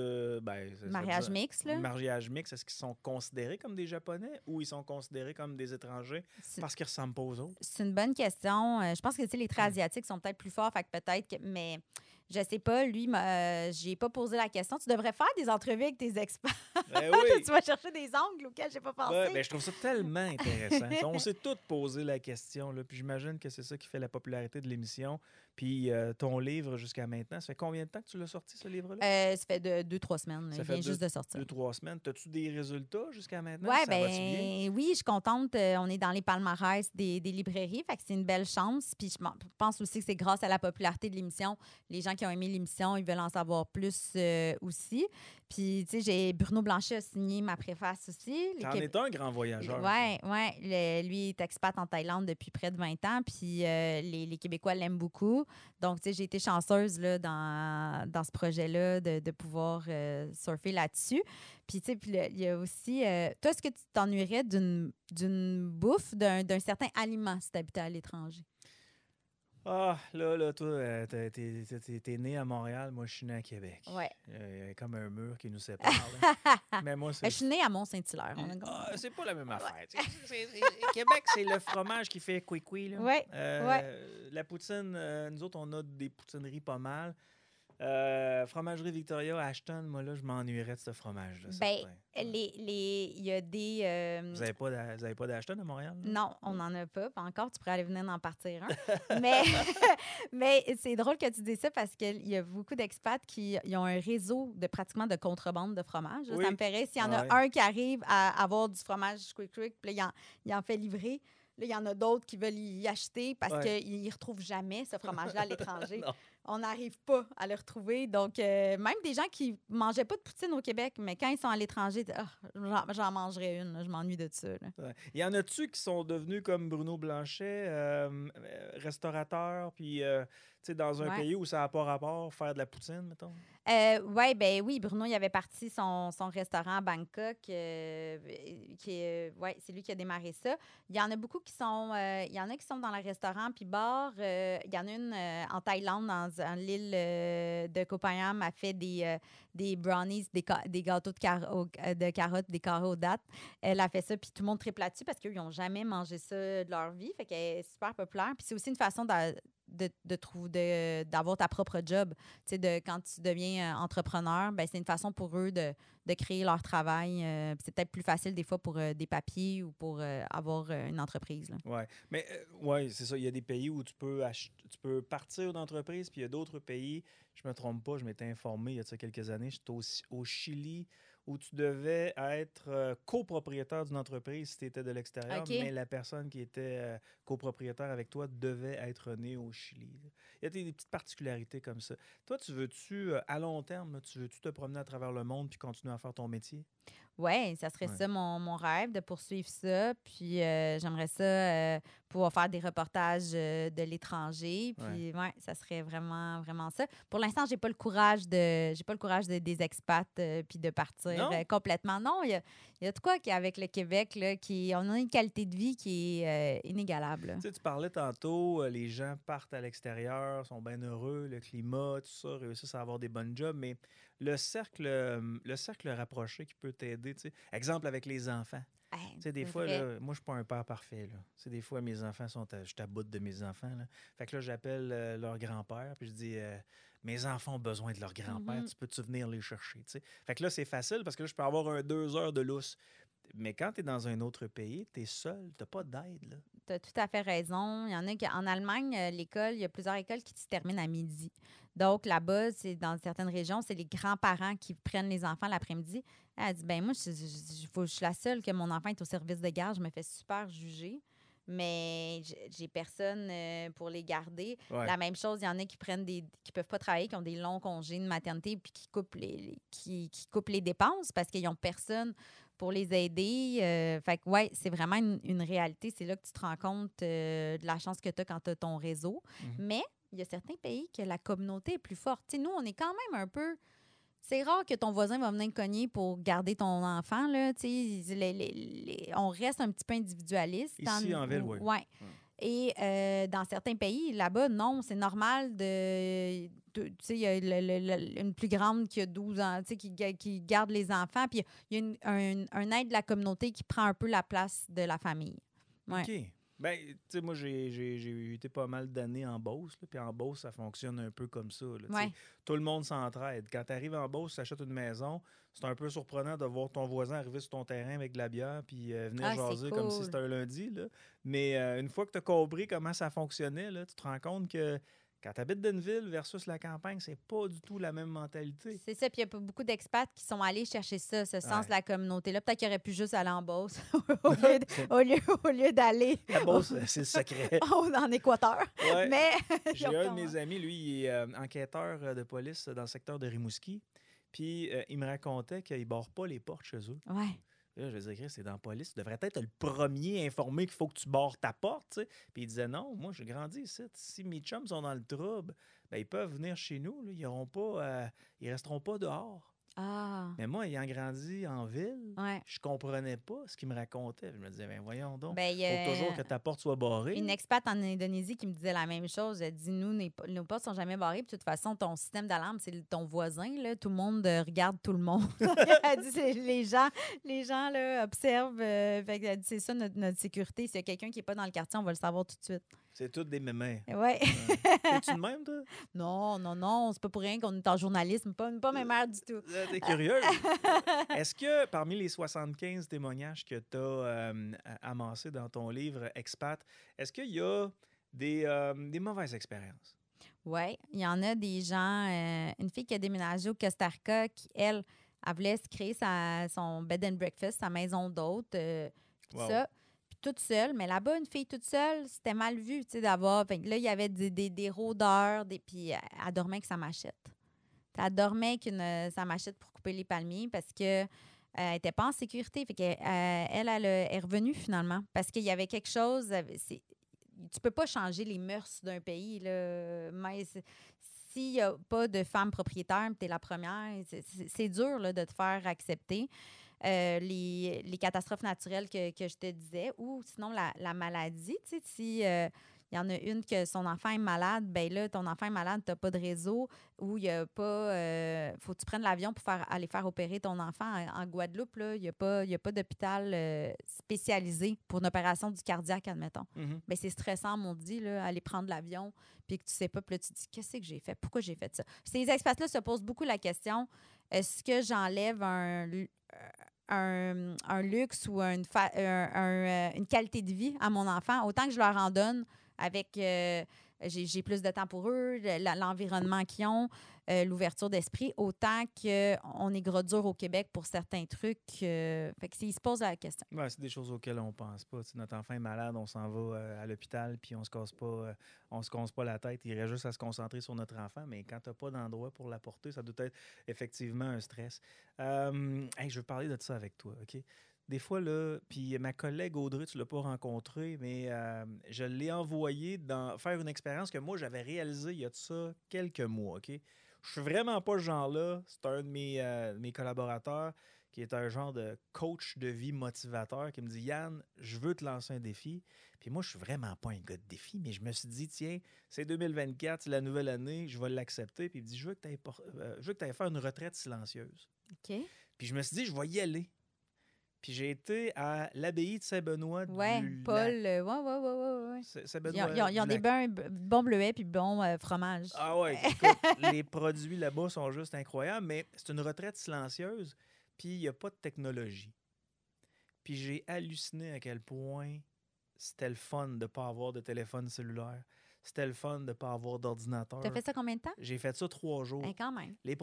mariage mixte, là? Mariage mixte, est-ce qu'ils sont considérés comme des Japonais ou ils sont considérés comme des étrangers parce qu'ils ressemblent pas aux autres? C'est une bonne question. Je pense que les traits asiatiques sont peut-être plus forts, fait que peut-être mais je sais pas, lui, j'ai pas posé la question. Tu devrais faire des entrevues avec tes experts. Ben oui. Tu vas chercher des angles auxquels j'ai pas pensé. Ouais, ben, je trouve ça tellement intéressant. On s'est tous posé la question, là, puis j'imagine que c'est ça qui fait la popularité de l'émission. Puis ton livre jusqu'à maintenant, ça fait combien de temps que tu l'as sorti, ce livre-là? Ça fait 2-3 semaines. Il vient juste de sortir. 2-3 semaines. As-tu des résultats jusqu'à maintenant? Oui, oui, je suis contente. On est dans les palmarès des librairies, fait que c'est une belle chance. Puis je pense aussi que c'est grâce à la popularité de l'émission. Les gens qui ont aimé l'émission, ils veulent en savoir plus aussi. Puis, tu sais, Bruno Blanchet a signé ma préface aussi. T'en es un grand voyageur. Oui. Lui est expat en Thaïlande depuis près de 20 ans, puis les Québécois l'aiment beaucoup. Donc, tu sais, j'ai été chanceuse là, dans ce projet-là de pouvoir surfer là-dessus. Puis, tu sais, il y a aussi... toi, est-ce que tu t'ennuierais d'une bouffe, d'un certain aliment si tu habitais à l'étranger? Ah, là, toi, t'es né à Montréal, moi, je suis né à Québec. Ouais. Il y a comme un mur qui nous sépare, là. Mais moi, Je suis née à Mont-Saint-Hilaire. C'est pas la même Ouais. affaire. Québec, c'est le fromage qui fait couicoui, là. Ouais. Ouais. La poutine, nous autres, on a des poutineries pas mal. Fromagerie Victoria, Ashton, moi, là, je m'ennuierais de ce fromage-là, Ben, certain. il y a des... Vous avez pas d'Ashton à Montréal? Là? Non, on n'en a pas encore. Tu pourrais aller venir en partir un. Mais, mais c'est drôle que tu dis ça parce qu'il y a beaucoup d'expats qui ils ont un réseau de pratiquement de contrebande de fromage. Oui. Ça me ferait s'il y en a Ouais. un qui arrive à avoir du fromage quick, puis là, il en fait livrer. Là, il y en a d'autres qui veulent y acheter parce Ouais. qu'ils ne retrouvent jamais ce fromage-là à l'étranger. Non. On n'arrive pas à le retrouver. Donc, même des gens qui ne mangeaient pas de poutine au Québec, mais quand ils sont à l'étranger, ils disent, ah, j'en mangerai une, là, je m'ennuie de ça. Là. Ouais. Il y en a-tu qui sont devenus comme Bruno Blanchet, restaurateurs, puis tu sais, dans un Ouais. pays où ça n'a pas rapport, faire de la poutine, mettons? Oui, Bruno, il avait parti son restaurant à Bangkok, c'est lui qui a démarré ça. Il y en a beaucoup qui sont, il y en a qui sont dans le restaurant puis bar. Il y en a une en Thaïlande, dans l'île de Koh Phangan, a fait des brownies, des gâteaux de carottes, des carrés aux dattes. Elle a fait ça, puis tout le monde triple là-dessus parce qu'ils n'ont jamais mangé ça de leur vie. Fait qu'elle est super populaire. Puis c'est aussi une façon d'avoir ta propre job. Tu sais, quand tu deviens entrepreneur, ben, c'est une façon pour eux de créer leur travail. C'est peut-être plus facile des fois pour des papiers ou pour avoir une entreprise. Oui, mais ouais, c'est ça. Il y a des pays où tu peux partir d'entreprise, puis il y a d'autres pays, je me trompe pas, je m'étais informé il y a quelques années, j'étais au Chili, où tu devais être copropriétaire d'une entreprise si tu étais de l'extérieur, OK. mais la personne qui était copropriétaire avec toi devait être née au Chili. Là. Il y a des petites particularités comme ça. Toi, tu veux-tu, à long terme, tu veux-tu te promener à travers le monde puis continuer à faire ton métier? Oui, ça serait Ouais. ça mon rêve, de poursuivre ça. Puis j'aimerais ça pouvoir faire des reportages de l'étranger. Puis ça serait vraiment, vraiment ça. Pour l'instant, j'ai pas le courage des expats puis de partir complètement. Non, il y a de quoi avec le Québec, là, on a une qualité de vie qui est inégalable. Là. Tu sais, tu parlais tantôt, les gens partent à l'extérieur, sont bien heureux, le climat, tout ça, réussissent à avoir des bonnes jobs, mais le cercle rapproché qui peut t'aider, tu sais. Exemple avec les enfants. Tu sais, des fois, là, moi, je suis pas un père parfait, là. Tu sais, des fois, mes enfants je suis à bout de mes enfants, là. Fait que là, j'appelle leur grand-père, puis je dis, mes enfants ont besoin de leur grand-père, tu peux-tu venir les chercher, tu sais. Fait que là, c'est facile parce que là, je peux avoir 2 heures de lousse. Mais quand tu es dans un autre pays, tu es seul, tu n'as pas d'aide, là. Tu as tout à fait raison. Il y en a en Allemagne, l'école, il y a plusieurs écoles qui se terminent à midi. Donc, là-bas, c'est dans certaines régions, c'est les grands-parents qui prennent les enfants l'après-midi. Elle dit, ben moi, je suis la seule que mon enfant est au service de garde. Je me fais super juger. Mais j'ai personne pour les garder. Ouais. La même chose, il y en a qui peuvent pas travailler, qui ont des longs congés de maternité puis qui coupent les dépenses parce qu'ils n'ont personne pour les aider. Fait que, ouais, c'est vraiment une réalité. C'est là que tu te rends compte de la chance que tu as quand tu as ton réseau. Mais il y a certains pays que la communauté est plus forte. T'sais, nous, on est quand même un peu... C'est rare que ton voisin va venir cogner pour garder ton enfant. Là, on reste un petit peu individualiste. Ici, en ville, oui. Ouais. Et dans certains pays, là-bas, non, c'est normal tu sais, il y a une plus grande qui a 12 ans, tu sais, qui garde les enfants. Puis il y a un aide de la communauté qui prend un peu la place de la famille. Ouais. OK. Ben, tu sais, moi, j'ai été pas mal d'années en Beauce. Puis en Beauce, ça fonctionne un peu comme ça. Là, Ouais. tout le monde s'entraide. Quand tu arrives en Beauce, tu achètes une maison, c'est un peu surprenant de voir ton voisin arriver sur ton terrain avec de la bière puis venir jaser comme si c'était un lundi. Là. Mais une fois que tu as compris comment ça fonctionnait, là, tu te rends compte que quand tu habites dans une ville versus la campagne, c'est pas du tout la même mentalité. C'est ça, puis il y a beaucoup d'expats qui sont allés chercher ça, ce sens de la communauté-là. Peut-être qu'il aurait pu juste aller en Beauce au lieu d'aller... La Beauce, c'est le secret. En Équateur. Ouais. Mais j'ai un de mes amis, lui, il est enquêteur de police dans le secteur de Rimouski. Puis il me racontait qu'ils ne barrent pas les portes chez eux. Ouais. Là, je disais, c'est dans la police. Tu devrais être le premier informé qu'il faut que tu barres ta porte. T'sais. Puis il disait, non, moi, j'ai grandi ici. Si mes chums sont dans le trouble, ben, ils peuvent venir chez nous. Là. Ils resteront pas dehors. Ah, Mais moi, ayant grandi en ville, ouais. je comprenais pas ce qu'il me racontait. Je me disais, ben voyons donc, Ben, il y faut toujours a que ta porte soit barrée. une expat en Indonésie qui me disait la même chose. Elle dit, nous, nos portes sont jamais barrées. Puis, de toute façon, ton système d'alarme, c'est ton voisin. Là. Tout le monde regarde tout le monde. Elle dit, les gens là, observent. Fait qu'elle dit, c'est ça notre sécurité. S'il y a quelqu'un qui n'est pas dans le quartier, on va le savoir tout de suite. C'est toutes des mémés. Ouais. Ouais. T'es-tu de même, toi? Non, non, non. C'est pas pour rien qu'on est en journalisme. Pas mes mères du tout. T'es curieuse. Est-ce que parmi les 75 témoignages que tu as amassés dans ton livre Expat, est-ce qu'il y a des mauvaises expériences? Oui, il y en a des gens. Une fille qui a déménagé au Costa Rica, qui, elle voulait se créer son bed and breakfast, sa maison d'hôte, tout Wow. ça. Puis toute seule. Mais là-bas, une fille toute seule, c'était mal vu, tu sais, d'avoir. Fait que là, il y avait des rôdeurs, puis elle dormait avec sa machette. Elle dormait avec sa machette pour couper les palmiers parce que elle n'était pas en sécurité. Fait qu'elle elle est revenue finalement parce qu'il y avait quelque chose. Tu peux pas changer les mœurs d'un pays. Là, mais s'il n'y a pas de femme propriétaire, tu es la première, c'est dur là, de te faire accepter. Les catastrophes naturelles que je te disais, ou sinon la maladie. Tu sais, si il y en a une que son enfant est malade, ben là, ton enfant est malade, tu n'as pas de réseau, ou il n'y a pas. Faut que tu prennes l'avion pour aller faire opérer ton enfant en Guadeloupe. Là, il n'y a pas d'hôpital spécialisé pour une opération du cardiaque, admettons. Mhm. Ben, c'est stressant, mon dit, là, aller prendre l'avion, puis que tu sais pas, puis là, tu te dis, qu'est-ce que j'ai fait? Pourquoi j'ai fait ça? Ces expats-là se posent beaucoup la question, est-ce que j'enlève un luxe ou une qualité de vie à mon enfant, autant que je leur en donne avec j'ai plus de temps pour eux, l'environnement qu'ils ont, l'ouverture d'esprit, autant qu'on est gros dur au Québec pour certains trucs. Fait que ils se posent la question. Ouais, c'est des choses auxquelles on pense pas. Tu sais, notre enfant est malade, on s'en va à l'hôpital, puis on se casse pas la tête. Il reste juste à se concentrer sur notre enfant, mais quand tu n'as pas d'endroit pour l'apporter, ça doit être effectivement un stress. Hey, je veux parler de ça avec toi, OK? Des fois, là, puis ma collègue Audrey, tu ne l'as pas rencontrée, mais je l'ai envoyée faire une expérience que moi, j'avais réalisée il y a de ça quelques mois, OK? Je suis vraiment pas ce genre-là. C'est un de mes collaborateurs qui est un genre de coach de vie motivateur qui me dit « Yann, je veux te lancer un défi. » Puis moi, je suis vraiment pas un gars de défi, mais je me suis dit « Tiens, c'est 2024, c'est la nouvelle année, je vais l'accepter. » Puis il me dit « Je veux que tu ailles faire une retraite silencieuse. » OK. Puis je me suis dit « Je vais y aller. » Puis j'ai été à l'abbaye de Saint-Benoît Ouais, du Paul, Lac. ouais. Saint-Benoît Ils ont du des Lac. bons bleuets puis bons fromages. Ah ouais, écoute, les produits là-bas sont juste incroyables, mais c'est une retraite silencieuse, puis il n'y a pas de technologie. Puis j'ai halluciné à quel point c'était le fun de ne pas avoir de téléphone cellulaire. C'était le fun de ne pas avoir d'ordinateur. T'as fait ça combien de temps? J'ai fait ça 3 jours. Quand même. Les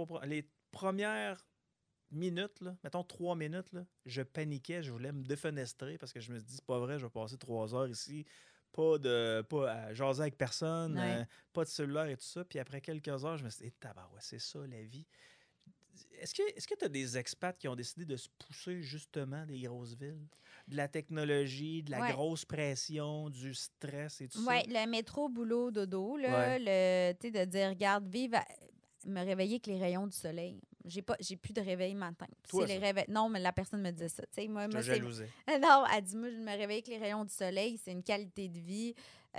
premières minutes, là, mettons 3 minutes, là, je paniquais, je voulais me défenestrer parce que je me suis dit, c'est pas vrai, je vais passer 3 heures ici, pas à jaser avec personne, Ouais. pas de cellulaire et tout ça. Puis après quelques heures, je me suis dit, tabarouette, c'est ça la vie. Est-ce que tu as des expats qui ont décidé de se pousser justement des grosses villes? De la technologie, de la Ouais. grosse pression, du stress et tout Oui, ça? le métro, boulot, dodo, Ouais. là, tu sais, de dire, regarde, me réveiller avec les rayons du soleil. J'ai plus de réveil matin. Toi, C'est les ça? réveils. Non, mais la personne me disait ça. Tu sais, moi, Je te c'est. jalousais. Non, elle dit, moi, je me réveille avec les rayons du soleil. C'est une qualité de vie.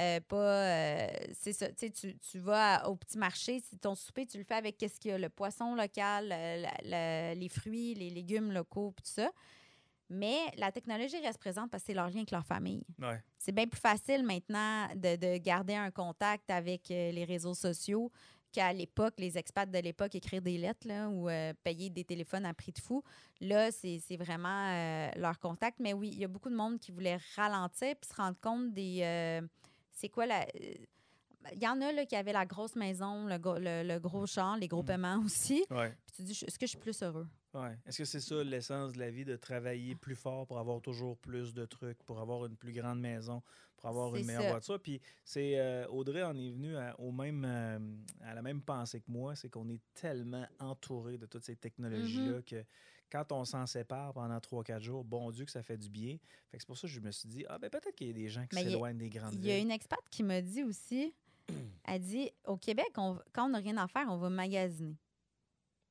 C'est ça. Tu sais, tu vas au petit marché. Si ton souper, tu le fais avec qu'est-ce qu'il y a? Le poisson local, les fruits, les légumes locaux, puis tout ça. Mais la technologie reste présente parce que c'est leur lien avec leur famille. Ouais. C'est bien plus facile maintenant de garder un contact avec les réseaux sociaux qu'à l'époque, les expats de l'époque, écrire des lettres là, ou payer des téléphones à prix de fou. Là, c'est vraiment leur contact. Mais oui, il y a beaucoup de monde qui voulait ralentir puis se rendre compte des... c'est quoi la... Il y en a là, qui avaient la grosse maison, le gros char, les gros paiements aussi. Ouais. Puis tu te dis, est-ce que je suis plus heureux? Ouais. Est-ce que c'est ça l'essence de la vie, de travailler plus fort pour avoir toujours plus de trucs, pour avoir une plus grande maison, pour avoir une C'est meilleure ça. voiture? Puis c'est Audrey en est venue à la même pensée que moi, c'est qu'on est tellement entouré de toutes ces technologies-là que quand on s'en sépare pendant 3-4 jours, bon Dieu que ça fait du bien. Fait que c'est pour ça que je me suis dit, peut-être qu'il y a des gens qui Mais s'éloignent des grandes il y a villes. une expat qui m'a dit aussi, elle dit, au Québec, quand on n'a rien à faire, on va magasiner.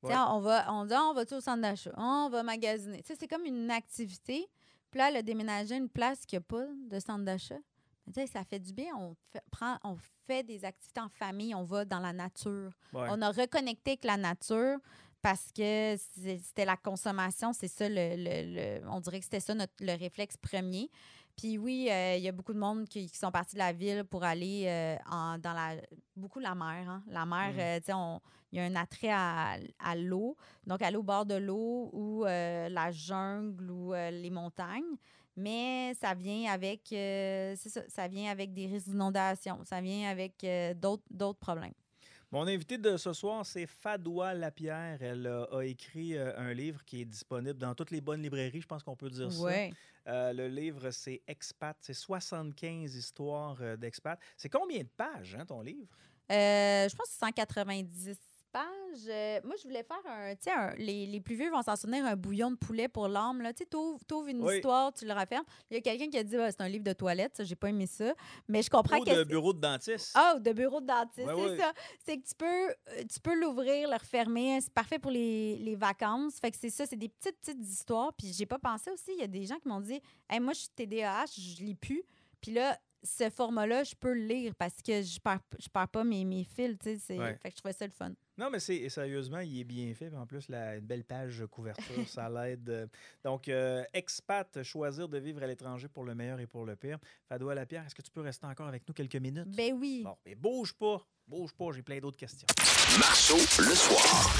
Ouais. On dit, on va-tu au centre d'achat? On va magasiner. Tu sais, c'est comme une activité. Puis là, elle a déménagé une place qui n'a pas de centre d'achat. Tu sais, ça fait du bien. On fait des activités en famille. On va dans la nature. Ouais. On a reconnecté avec la nature parce que c'était la consommation. C'est ça, on dirait que c'était ça le réflexe premier. Puis oui, il y a beaucoup de monde qui sont partis de la ville pour aller beaucoup la mer. Hein? La mer, tu sais, il y a un attrait à l'eau. Donc, aller au bord de l'eau ou la jungle ou les montagnes. Mais ça vient avec, ça vient avec des risques d'inondation. Ça vient avec d'autres problèmes. Mon invité de ce soir, c'est Fadoua Lapierre. Elle a écrit un livre qui est disponible dans toutes les bonnes librairies, je pense qu'on peut dire Ouais. ça. Le livre, c'est Expat. C'est 75 histoires d'expat. C'est combien de pages, ton livre? Je pense que c'est 190 pages. Moi, je voulais faire les plus vieux vont s'en souvenir, un bouillon de poulet pour l'âme. Tu t'ouvres une histoire, tu le refermes. Il y a quelqu'un qui a dit c'est un livre de toilette, ça, j'ai pas aimé ça. Mais je comprends Ou de bureau de dentiste. Ah, de bureau de dentiste, Ouais, ça. C'est que tu peux l'ouvrir, le refermer. C'est parfait pour les vacances. Fait que c'est ça, c'est des petites histoires. Puis j'ai pas pensé aussi, il y a des gens qui m'ont dit hey, moi, je suis TDAH, je lis plus. Puis là, ce format-là, je peux le lire parce que je perds pas mes fils. Fait que je trouvais ça le fun. Non, mais sérieusement, il est bien fait. En plus, une belle page couverture, ça l'aide. Donc, Expat, choisir de vivre à l'étranger pour le meilleur et pour le pire. Fadoua Lapierre, est-ce que tu peux rester encore avec nous quelques minutes? Ben oui. Bon, mais bouge pas, j'ai plein d'autres questions. Marceau, le soir.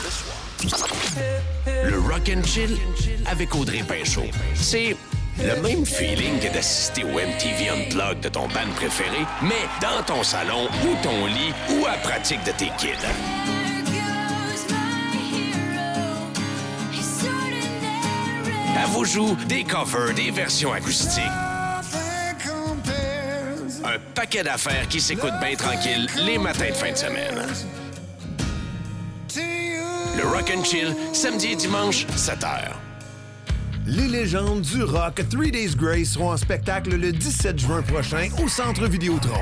Le Rock and Chill avec Audrey Pinchot. C'est le même feeling que d'assister au MTV Unplugged de ton band préféré, mais dans ton salon ou ton lit ou à pratique de tes kids. À vous joue des covers, des versions acoustiques. Un paquet d'affaires qui s'écoutent bien tranquille les matins de fin de semaine. Le Rock and Chill, samedi et dimanche, 7h. Les légendes du rock 3 Days Grace seront en spectacle le 17 juin prochain au Centre Vidéotron.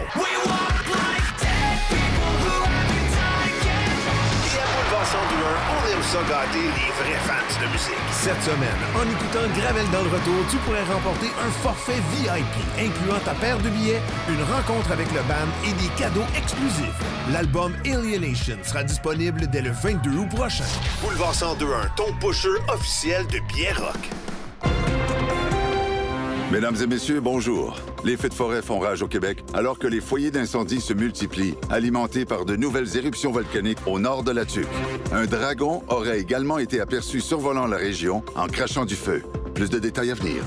On aime ça gâter les vrais fans de musique. Cette semaine, en écoutant Gravel dans le retour, tu pourrais remporter un forfait VIP incluant ta paire de billets, une rencontre avec le band et des cadeaux exclusifs. L'album Alienation sera disponible dès le 22 août prochain. Boulevard 102.1, ton pusher officiel de billets rock. Mesdames et messieurs, bonjour. Les feux de forêt font rage au Québec alors que les foyers d'incendie se multiplient, alimentés par de nouvelles éruptions volcaniques au nord de la Tuque. Un dragon aurait également été aperçu survolant la région en crachant du feu. Plus de détails à venir.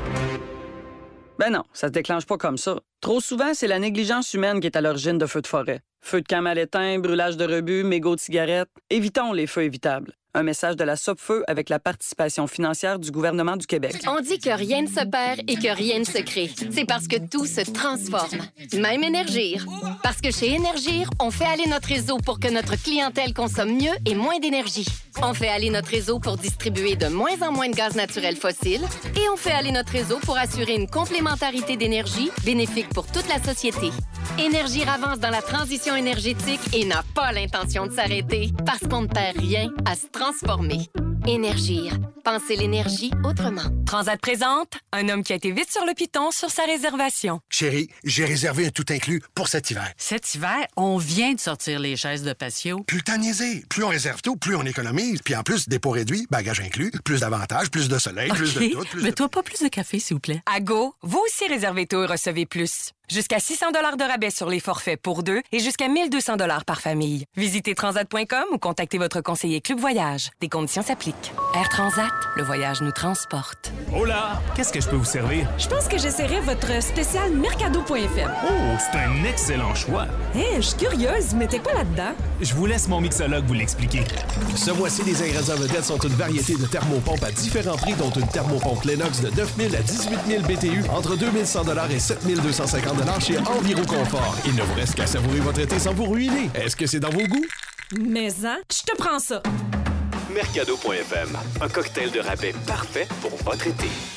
Ben non, ça se déclenche pas comme ça. Trop souvent, c'est la négligence humaine qui est à l'origine de feux de forêt. Feux de camp mal éteints, brûlage de rebut, mégots de cigarettes. Évitons les feux évitables. Un message de la Sopfeu avec la participation financière du gouvernement du Québec. On dit que rien ne se perd et que rien ne se crée. C'est parce que tout se transforme. Même Énergir. Parce que chez Énergir, on fait aller notre réseau pour que notre clientèle consomme mieux et moins d'énergie. On fait aller notre réseau pour distribuer de moins en moins de gaz naturel fossile. Et on fait aller notre réseau pour assurer une complémentarité d'énergie bénéfique pour toute la société. Énergir avance dans la transition énergétique et n'a pas l'intention de s'arrêter parce qu'on ne perd rien à se transformer. Énergir. Pensez l'énergie autrement. Transat présente un homme qui a été vite sur le piton sur sa réservation. Chérie, j'ai réservé un tout inclus pour cet hiver. Cet hiver, on vient de sortir les chaises de patio. Plus le temps de niaiser. Plus on réserve tôt, plus on économise. Puis en plus, dépôt réduit, bagages inclus, plus d'avantages, plus de soleil, plus de tout. Mets-toi pas plus de café, s'il vous plaît. À Go, vous aussi réservez tôt et recevez plus. Jusqu'à 600 $ de rabais sur les forfaits pour deux et jusqu'à 1 200 $ par famille. Visitez transat.com ou contactez votre conseiller Club Voyage. Des conditions s'appliquent. Air Transat, le voyage nous transporte. Hola! Qu'est-ce que je peux vous servir? Je pense que j'essaierai votre spécial Mercado.fm. Oh, c'est un excellent choix! Hé, je suis curieuse, mais t'es quoi là-dedans? Je vous laisse mon mixologue vous l'expliquer. Ce mois-ci, les ingrédients vedettes sont une variété de thermopompes à différents prix, dont une thermopompe Lennox de 9 000 à 18 000 BTU, entre 2 100 $ et 7 250 $ chez Enviroconfort. Il ne vous reste qu'à savourer votre été sans vous ruiner. Est-ce que c'est dans vos goûts? Mais hein, je te prends ça. Mercado.fm, un cocktail de rabais parfait pour votre été.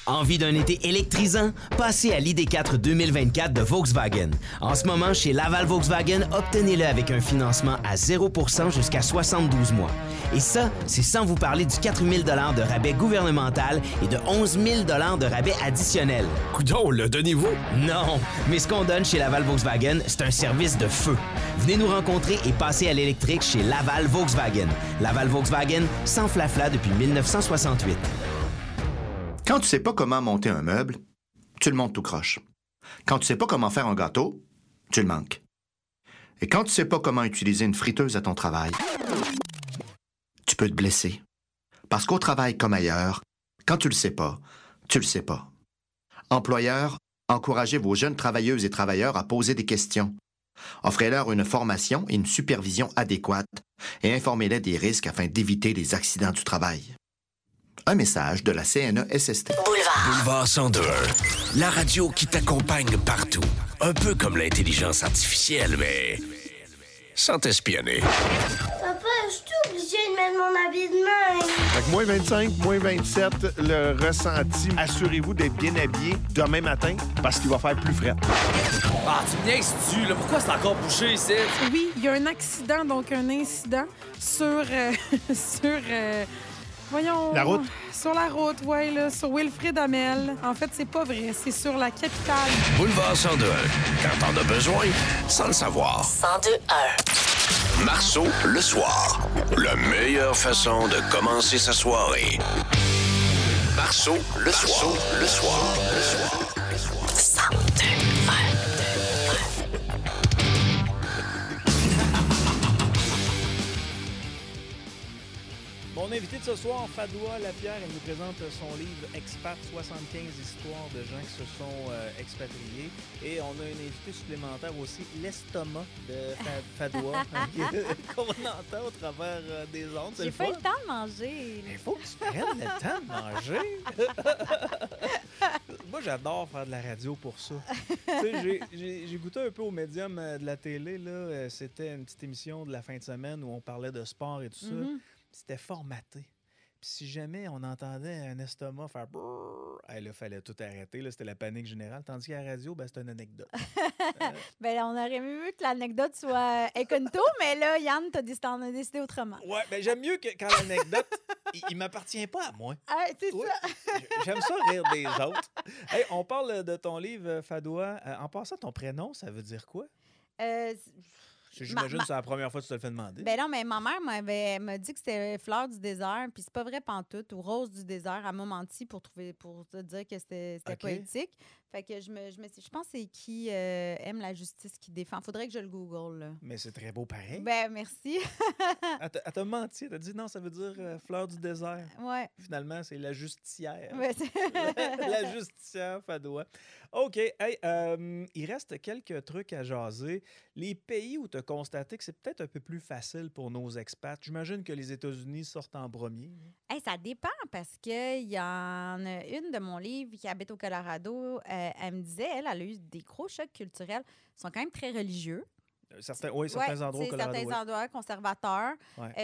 Envie d'un été électrisant? Passez à l'ID4 2024 de Volkswagen. En ce moment, chez Laval Volkswagen, obtenez-le avec un financement à 0% jusqu'à 72 mois. Et ça, c'est sans vous parler du 4 000 $ de rabais gouvernemental et de 11 000 $ de rabais additionnel. Coudon, le donnez-vous? Non, mais ce qu'on donne chez Laval Volkswagen, c'est un service de feu. Venez nous rencontrer et passer à l'électrique chez Laval Volkswagen. Laval Volkswagen, sans flafla depuis 1968. Quand tu sais pas comment monter un meuble, tu le montes tout croche. Quand tu sais pas comment faire un gâteau, tu le manques. Et quand tu sais pas comment utiliser une friteuse à ton travail, tu peux te blesser. Parce qu'au travail comme ailleurs, quand tu le sais pas, tu le sais pas. Employeurs, encouragez vos jeunes travailleuses et travailleurs à poser des questions. Offrez-leur une formation et une supervision adéquate et informez-les des risques afin d'éviter les accidents du travail. Un message de la CNESST. Boulevard 102.1, la radio qui t'accompagne partout. Un peu comme l'intelligence artificielle, mais sans t'espionner. Papa, je suis obligée de mettre mon habit de même. Fait que moins 25, moins 27, le ressenti. Assurez-vous d'être bien habillé demain matin parce qu'il va faire plus frais. Ah, tu me niaises-tu, là? Pourquoi c'est encore bouché ici? Oui, il y a un accident, donc un incident sur... voyons... La route? Sur la route, oui, là, sur Wilfrid Hamel. En fait, c'est pas vrai, c'est sur la capitale. Boulevard 102.1, quand t'en as besoin, sans le savoir. 102.1. Marceau, le soir. La meilleure façon de commencer sa soirée. Marceau, le soir. Le soir. Le soir. 102.1. Mon invité de ce soir, Fadoua Lapierre, elle nous présente son livre Expat, 75 histoires de gens qui se sont expatriés. Et on a un invité supplémentaire aussi, l'estomac de Fadoua, qu'on entend au travers des ondes. J'ai pas eu le temps de manger. Il faut que tu prennes le temps de manger. Moi, j'adore faire de la radio pour ça. J'ai goûté un peu au médium de la télé. Là. C'était une petite émission de la fin de semaine où on parlait de sport et tout ça. C'était formaté. Puis si jamais on entendait un estomac faire brrr, là, il fallait tout arrêter. Là, c'était la panique générale. Tandis qu'à la radio, ben, c'était une anecdote. Ben, on aurait mieux que l'anecdote soit incognito, mais là, Yann, t'en as décidé autrement. Ouais, ben, j'aime mieux que quand l'anecdote, il m'appartient pas à moi. Ah, c'est ça. J'aime ça rire des autres. Hey, on parle de ton livre, Fadoua. En passant, ton prénom, ça veut dire quoi? J'imagine que c'est la première fois que tu te le fais demander. Ben non, mais ma mère m'a dit que c'était Fleur du désert, puis c'est pas vrai pantoute, ou Rose du désert. Elle m'a menti pour te dire que c'était poétique. Fait que je pense que c'est qui aime la justice qui défend. Faudrait que je le google, là. Mais c'est très beau pareil. Ben, merci. Elle t'a menti. Elle t'a dit non, ça veut dire Fleur du désert. Ouais. Finalement, c'est la justicière. Ouais, la justicière, Fadoua. OK. Hey, il reste quelques trucs à jaser. Les pays où tu as constaté que c'est peut-être un peu plus facile pour nos expats. J'imagine que les États-Unis sortent en premier. Hey, ça dépend parce qu'il y en a une de mon livre qui habite au Colorado. Elle me disait, elle a eu des gros chocs culturels. Ils sont quand même très religieux. Certains endroits au Colorado. Certains endroits conservateurs. Ouais.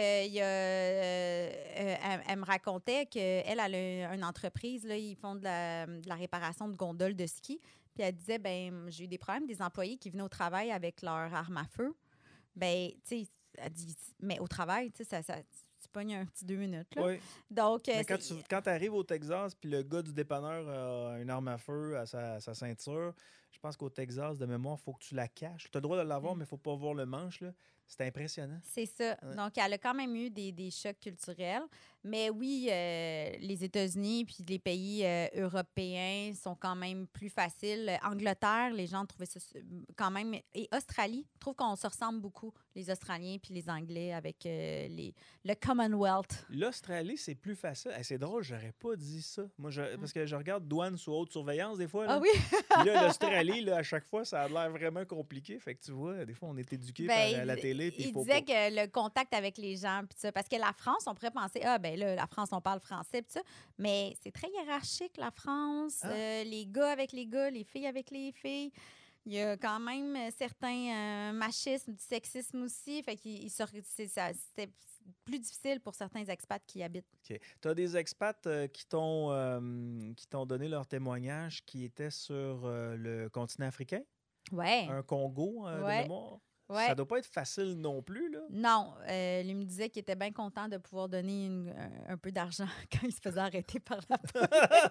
Elle me racontait qu'elle a une entreprise, là, ils font de la réparation de gondoles de ski. Puis elle disait, ben j'ai eu des problèmes des employés qui venaient au travail avec leur arme à feu. Ben, tu sais, elle dit, mais au travail, tu sais, tu pognes un petit 2 minutes. Là. Oui. Donc, mais quand tu arrives au Texas, puis le gars du dépanneur a une arme à feu à sa ceinture, je pense qu'au Texas, de mémoire, il faut que tu la caches. Tu as le droit de l'avoir, mais il ne faut pas voir le manche. Là. C'est impressionnant. C'est ça. Ouais. Donc, elle a quand même eu des chocs culturels. Mais oui, les États-Unis puis les pays européens sont quand même plus faciles. Angleterre, les gens trouvaient ça quand même... Et Australie, je trouve qu'on se ressemble beaucoup, les Australiens puis les Anglais, avec le Commonwealth. L'Australie, c'est plus facile. C'est drôle, j'aurais pas dit ça. Moi, parce que je regarde douane sous haute surveillance des fois. Là. Ah oui? Là, l'Australie, là, à chaque fois, ça a l'air vraiment compliqué. Fait que tu vois, des fois, on est éduqués par la télé. Il disait que le contact avec les gens, puis ça, parce que la France, on pourrait penser, là, la France, on parle français, puis ça, mais c'est très hiérarchique, la France. Les gars avec les gars, les filles avec les filles. Il y a quand même certains machismes, du sexisme aussi. Fait que c'était plus difficile pour certains expats qui y habitent. OK. Tu as des expats qui t'ont donné leur témoignage qui étaient sur le continent africain? Ouais. Un Congo de mémoire? Ouais. Ça doit pas être facile non plus, là? Non. Lui me disait qu'il était bien content de pouvoir donner un peu d'argent quand il se faisait arrêter par la police.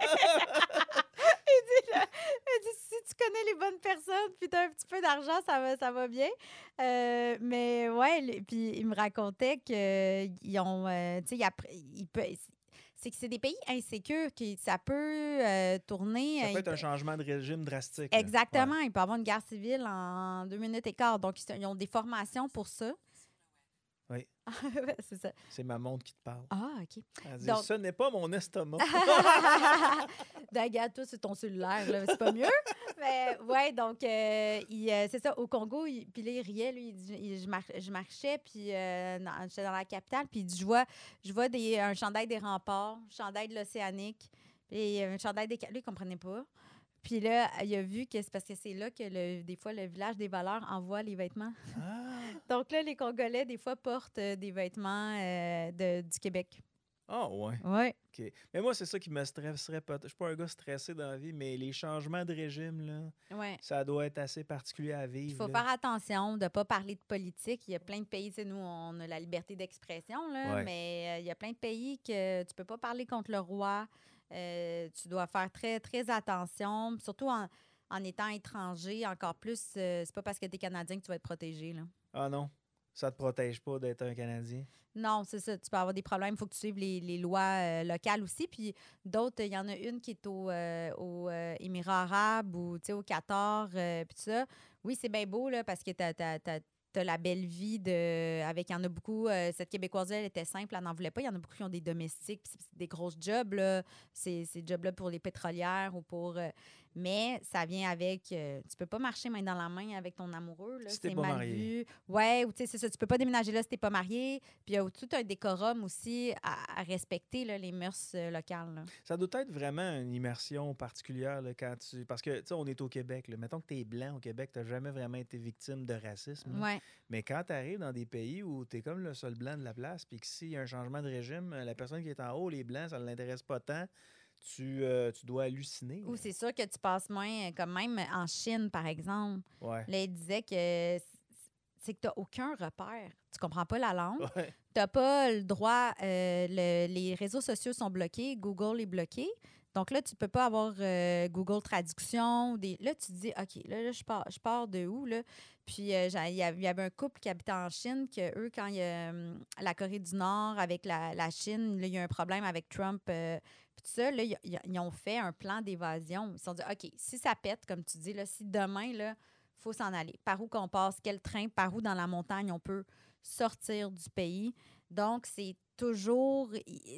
Il dit, si tu connais les bonnes personnes puis tu as un petit peu d'argent, ça va bien. Mais ouais, puis il me racontait qu'ils ont... c'est que c'est des pays insécures, ça peut tourner... Ça peut être un changement de régime drastique. Exactement. Ouais. Il peut y avoir une guerre civile en 2 minutes et quart. Donc, ils ont des formations pour ça. Oui. C'est ça. C'est ma montre qui te parle. Ah, OK. Elle dit, ce n'est pas mon estomac. Regarde, toi, c'est ton cellulaire, là. C'est pas mieux. Mais ouais, donc, c'est ça, au Congo, puis là, il riait, lui. Il dit, je marchais, puis j'étais dans la capitale, puis il dit, je vois un chandail des remparts, un chandail de l'Océanique, puis un chandail des... Lui, il comprenait pas. Puis là, il a vu que c'est parce que c'est là que des fois, le village des voleurs envoie les vêtements. Ah. Donc là, les Congolais, des fois, portent des vêtements du Québec. Ah, ouais. Ouais. OK. Mais moi, c'est ça qui me stresserait pas. Je suis pas un gars stressé dans la vie, mais les changements de régime, là, ça doit être assez particulier à vivre. Il faut faire attention de ne pas parler de politique. Il y a plein de pays, nous, on a la liberté d'expression, là, mais il y a plein de pays que tu peux pas parler contre le roi. Tu dois faire très, très attention, surtout en étant étranger, encore plus. C'est pas parce que tu es Canadien que tu vas être protégé, là. Ah non? Ça te protège pas d'être un Canadien? Non, c'est ça. Tu peux avoir des problèmes. Il faut que tu suives les lois locales aussi. Puis d'autres, il y en a une qui est aux Émirats arabes ou au Qatar, puis tout ça. Oui, c'est bien beau, là, parce que t'as la belle vie il y en a beaucoup. Cette Québécoise-là, elle était simple, elle n'en voulait pas. Il y en a beaucoup qui ont des domestiques, puis c'est des grosses jobs, là. Ces jobs-là pour les pétrolières ou pour... mais ça vient avec... tu peux pas marcher main dans la main avec ton amoureux, là. Si t'es pas marié. Vu. Ouais, ou tu sais, c'est ça. Tu peux pas déménager là si t'es pas marié. Puis il y a tout un décorum aussi à respecter, là, les mœurs locales, là. Ça doit être vraiment une immersion particulière, là, quand tu... Parce que, tu sais, on est au Québec, là. Mettons que t'es blanc au Québec, t'as jamais vraiment été victime de racisme, là. Ouais. Mais quand tu arrives dans des pays où tu es comme le seul blanc de la place, puis que s'il y a un changement de régime, la personne qui est en haut, les blancs, ça ne l'intéresse pas tant, tu dois halluciner. Ou c'est sûr que tu passes moins, comme même en Chine, par exemple. Ouais. Là, il disait que c'est que tu n'as aucun repère. Tu comprends pas la langue. Ouais. Tu n'as pas le droit. Les réseaux sociaux sont bloqués. Google est bloqué. Donc là, tu peux pas avoir Google Traduction. Là, tu te dis, OK, là je pars de où, là? Puis, il y avait un couple qui habitait en Chine, que eux, quand il y a la Corée du Nord avec la Chine, là, il y a un problème avec Trump. Puis tout ça, là, ils ont fait un plan d'évasion. Ils se sont dit, OK, si ça pète, comme tu dis, là, si demain, là, il faut s'en aller. Par où qu'on passe? Quel train? Par où dans la montagne on peut sortir du pays? Donc, c'est toujours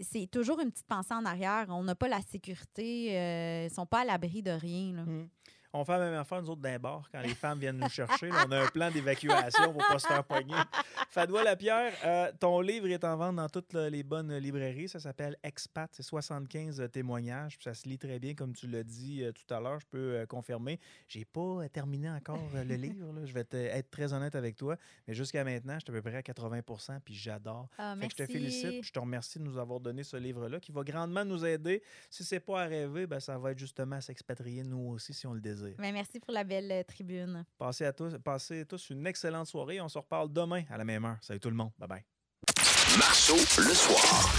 une petite pensée en arrière. On n'a pas la sécurité. Ils ne sont pas à l'abri de rien, là. On fait la même affaire, nous autres, d'un bar, quand les femmes viennent nous chercher. Là, on a un plan d'évacuation pour ne pas se faire pogner. Fadoua Lapierre, ton livre est en vente dans toutes les bonnes librairies. Ça s'appelle Expat. C'est 75 témoignages. Puis ça se lit très bien, comme tu l'as dit tout à l'heure. Je peux confirmer. J'ai pas terminé encore le livre. Là. Je vais être très honnête avec toi. Mais jusqu'à maintenant, je suis à peu près à 80%. Puis j'adore. Fait que je te félicite. Je te remercie de nous avoir donné ce livre-là qui va grandement nous aider. Si c'est pas à rêver, ben, ça va être justement à s'expatrier nous aussi si on le désire. Bien, merci pour la belle tribune. Passez tous une excellente soirée. On se reparle demain à la même heure. Salut tout le monde. Bye-bye. Marceau, le soir.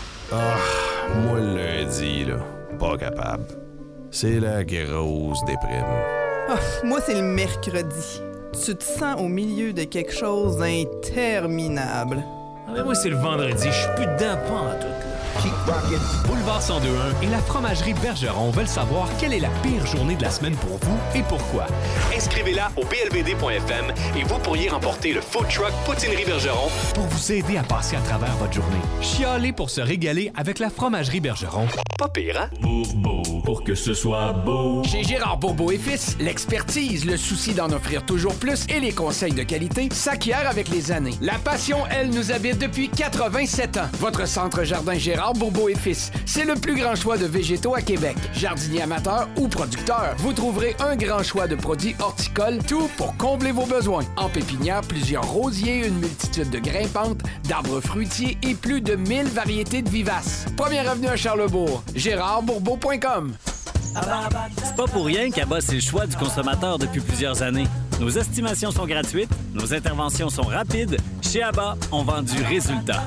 Ah, moi, le lundi, là, pas capable. C'est la grosse déprime. Ah, moi, c'est le mercredi. Tu te sens au milieu de quelque chose d'interminable. Ah, mais moi, c'est le vendredi. Je suis plus dedans, pas en tout. Boulevard 1021 et la fromagerie Bergeron veulent savoir quelle est la pire journée de la semaine pour vous et pourquoi. Inscrivez-la au blvd.fm et vous pourriez remporter le food truck Poutinerie Bergeron pour vous aider à passer à travers votre journée. Chialez pour se régaler avec la fromagerie Bergeron. Pas pire, hein? Bourbeau, pour que ce soit beau. Chez Gérard Bourbeau et Fils, l'expertise, le souci d'en offrir toujours plus et les conseils de qualité s'acquièrent avec les années. La passion, elle, nous habite depuis 87 ans. Votre centre jardin Gérard Bourbeau et Fils, c'est le plus grand choix de végétaux à Québec. Jardinier amateur ou producteur, vous trouverez un grand choix de produits horticoles, tout pour combler vos besoins. En pépinière, plusieurs rosiers, une multitude de grimpantes, d'arbres fruitiers et plus de 1000 variétés de vivaces. Première avenue à Charlebourg, gérardbourbeau.com. C'est pas pour rien qu'Abba, c'est le choix du consommateur depuis plusieurs années. Nos estimations sont gratuites, nos interventions sont rapides. Chez Abba, on vend du résultat.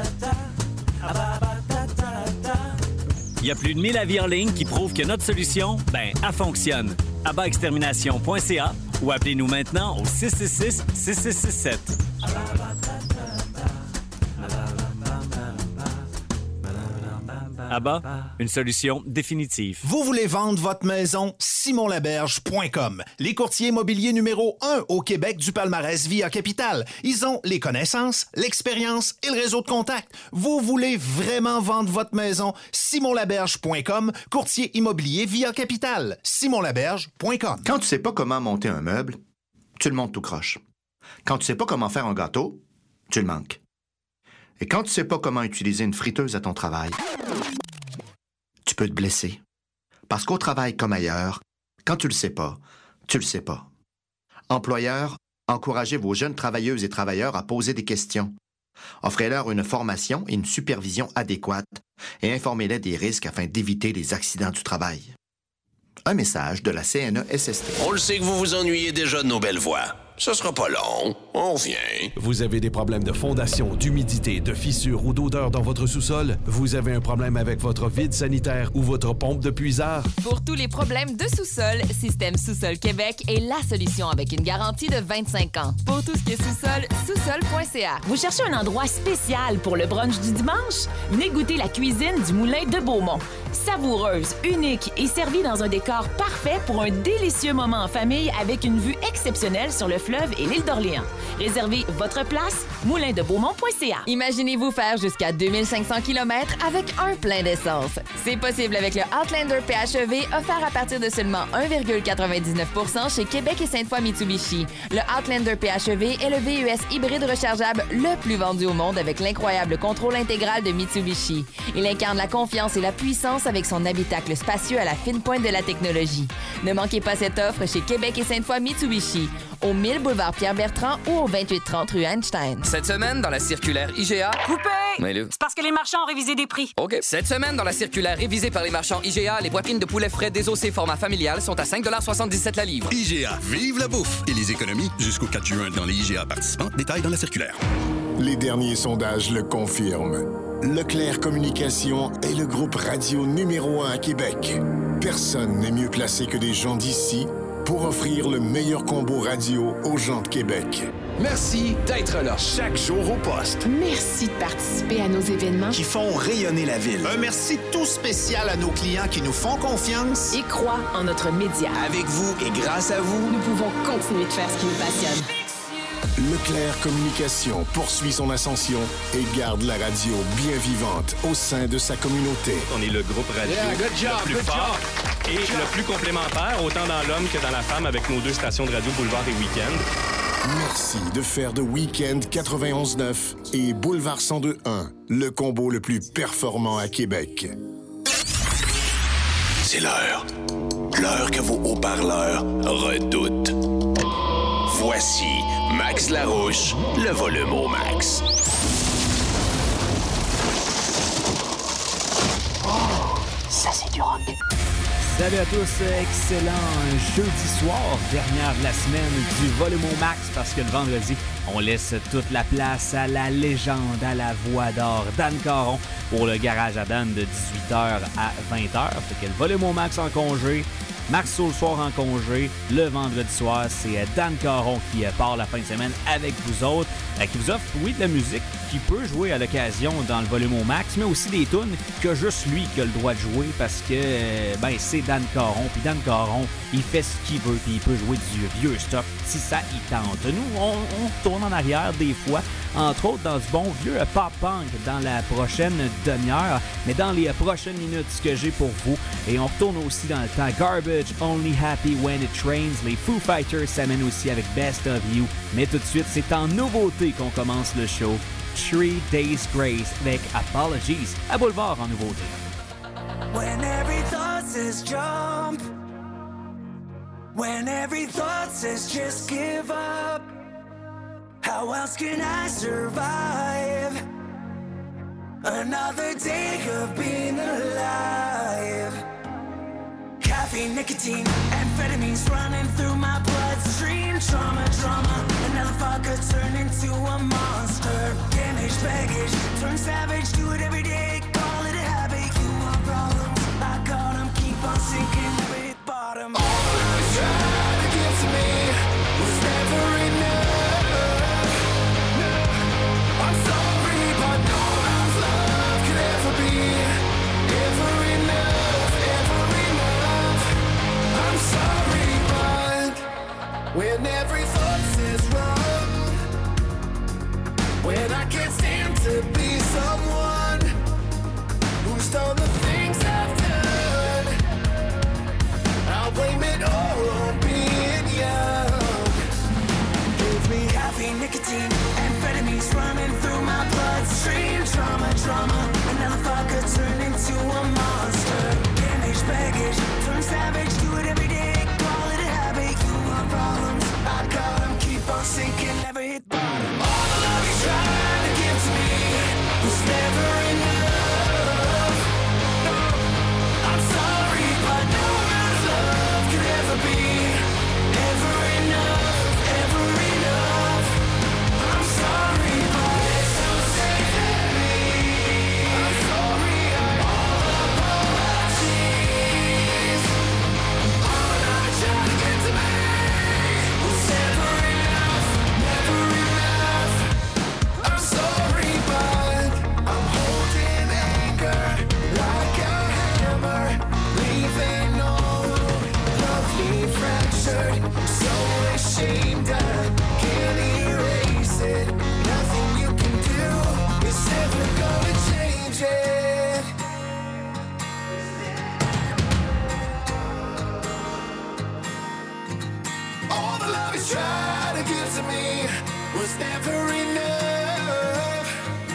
Il y a plus de 1000 avis en ligne qui prouvent que notre solution, elle fonctionne. ABBAextermination.ca ou appelez-nous maintenant au 666-6667. Abba, une solution définitive. Vous voulez vendre votre maison? SimonLaberge.com. Les courtiers immobiliers numéro 1 au Québec du palmarès Via Capital. Ils ont les connaissances, l'expérience et le réseau de contacts. Vous voulez vraiment vendre votre maison? SimonLaberge.com, courtier immobilier Via Capital. SimonLaberge.com. Quand tu sais pas comment monter un meuble, tu le montes tout croche. Quand tu sais pas comment faire un gâteau, tu le manques. Et quand tu sais pas comment utiliser une friteuse à ton travail, tu peux te blesser. Parce qu'au travail comme ailleurs, quand tu le sais pas, tu le sais pas. Employeurs, encouragez vos jeunes travailleuses et travailleurs à poser des questions. Offrez-leur une formation et une supervision adéquate et informez-les des risques afin d'éviter les accidents du travail. Un message de la CNESST. On le sait que vous vous ennuyez déjà de nos belles voix. Ce sera pas long, on vient. Vous avez des problèmes de fondation, d'humidité, de fissures ou d'odeur dans votre sous-sol? Vous avez un problème avec votre vide sanitaire ou votre pompe de puisard? Pour tous les problèmes de sous-sol, Système Sous-Sol Québec est la solution avec une garantie de 25 ans. Pour tout ce qui est sous-sol, sous-sol.ca. Vous cherchez un endroit spécial pour le brunch du dimanche? Venez goûter la cuisine du Moulin de Beaumont. Savoureuse, unique et servie dans un décor parfait pour un délicieux moment en famille avec une vue exceptionnelle sur le fleuve et l'île d'Orléans. Réservez votre place, moulindebeaumont.ca. Imaginez-vous faire jusqu'à 2500 km avec un plein d'essence. C'est possible avec le Outlander PHEV offert à partir de seulement 1,99% chez Québec et Sainte-Foy Mitsubishi. Le Outlander PHEV est le VUS hybride rechargeable le plus vendu au monde avec l'incroyable contrôle intégral de Mitsubishi. Il incarne la confiance et la puissance avec son habitacle spacieux à la fine pointe de la technologie. Ne manquez pas cette offre chez Québec et Sainte-Foy Mitsubishi, au 1000 boulevard Pierre-Bertrand ou au 2830 rue Einstein. Cette semaine, dans la circulaire IGA... Coupé! Mais là... C'est parce que les marchands ont révisé des prix. OK. Cette semaine, dans la circulaire révisée par les marchands IGA, les poitrines de poulet frais désossées format familial sont à 5,77 la livre. IGA, vive la bouffe et les économies jusqu'au 4 juin dans les IGA participants. Détails dans la circulaire. Les derniers sondages le confirment. Leclerc Communication est le groupe radio numéro 1 à Québec. Personne n'est mieux placé que des gens d'ici pour offrir le meilleur combo radio aux gens de Québec. Merci d'être là chaque jour au poste. Merci de participer à nos événements Qui font rayonner la ville. Un merci tout spécial à nos clients qui nous font confiance. et croient en notre média. Avec vous et grâce à vous, Nous pouvons continuer de faire ce qui nous passionne. Leclerc Communication poursuit son ascension et garde la radio bien vivante au sein de sa communauté. On est le groupe radio le plus fort et le plus complémentaire, autant dans l'homme que dans la femme, avec nos 2 stations de radio Boulevard et Week-end. Merci de faire de Week-end 91.9 et Boulevard 102.1 le combo le plus performant à Québec. C'est l'heure. L'heure que vos haut-parleurs redoutent. Voici Max Larouche, le volume au max. Ça, c'est du rock. Salut à tous, excellent jeudi soir, dernière de la semaine du volume au max, parce que le vendredi, on laisse toute la place à la légende, à la voix d'or, Dan Caron, pour le garage à Dan de 18h à 20h. Fait que le volume au max en congé, Max le soir en congé, le vendredi soir, c'est Dan Caron qui part la fin de semaine avec vous autres, qui vous offre, oui, de la musique qui peut jouer à l'occasion dans le volume au max, mais aussi des tunes que juste lui qui a le droit de jouer parce que, c'est Dan Caron, puis Dan Caron, il fait ce qu'il veut, puis il peut jouer du vieux stock si ça il tente. Nous, on tourne en arrière des fois entre autres dans du bon vieux pop-punk dans la prochaine demi-heure, mais dans les prochaines minutes, ce que j'ai pour vous. Et on retourne aussi dans le temps. Garbage, Only Happy When It Rains. Les Foo Fighters s'amènent aussi avec Best of You. Mais tout de suite, c'est en nouveauté qu'on commence le show. 3 Days Grace avec Apologies à Boulevard en nouveauté. When every thought says jump, when every thought says just give up, how else can I survive another day of being alive? Caffeine, nicotine, amphetamines running through my bloodstream. Trauma, drama, another fucker turn into a monster. Damage, baggage, turn savage, do it every day, call it a habit. You want problems, I got them, keep on sinking, never hit bottom. All I was trying to give to me was never enough. No, I'm sorry, but no one's love could ever be ever enough, ever enough. I'm sorry, but when every thought says wrong, when I can't stand to be someone who's done the things I've done, I'll blame it all on being young. Give me caffeine, nicotine, amphetamines running through my bloodstream. Trauma, drama, another fucker turn into a monster. Damage, baggage, turn savage, do it every day, call it a habit. You want problems, I got them, keep on sinking, never hit bottom. All the love you tried to give to me was never enough. No, I'm sorry, but no one's love could ever be ever enough, ever enough. I'm sorry, but it's so safe in me. I'm sorry, all apologies. All I tried to get to me was never enough, never enough. I'm sorry, but I'm holding anger like a hammer, leaving all lovely fractured. So ashamed I can't erase it. Nothing you can do is ever gonna change it. All the love you tried to give to me was never enough.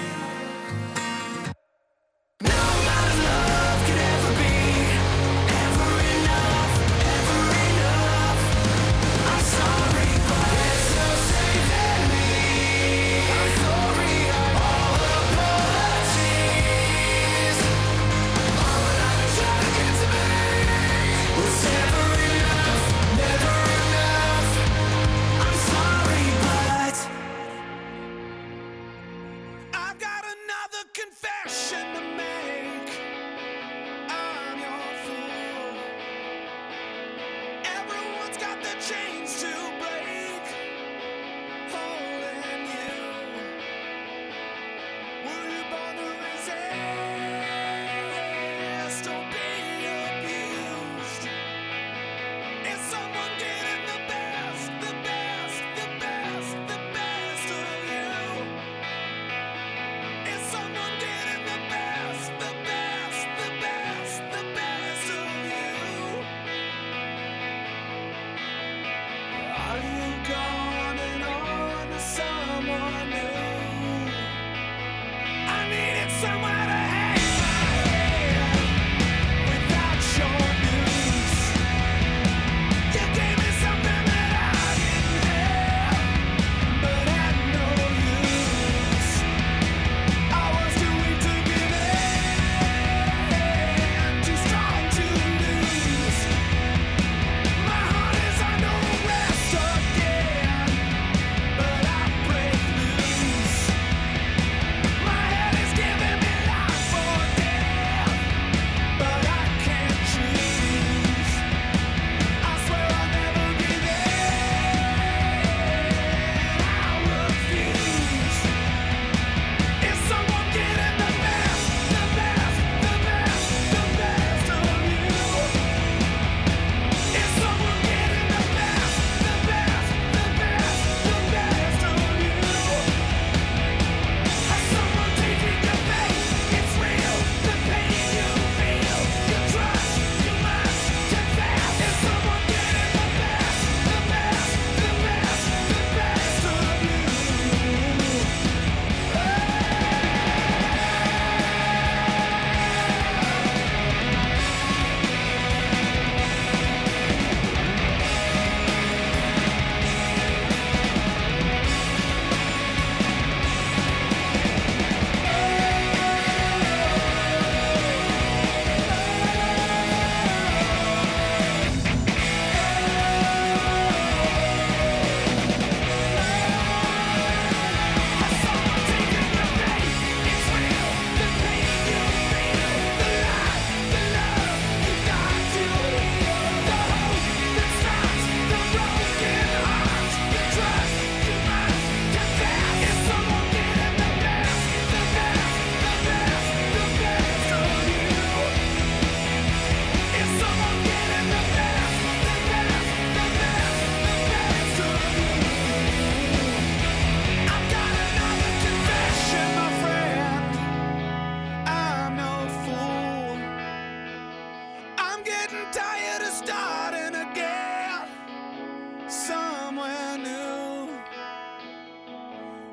No amount of love could ever be ever enough, ever enough. I'm sorry, but it's so safe in me. I'm sorry, all apologies. All that I've been trying to get to me was never enough, never enough. I'm sorry, but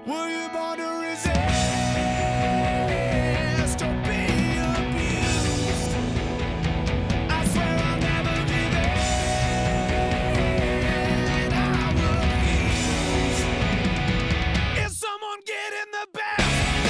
Were you born to resist?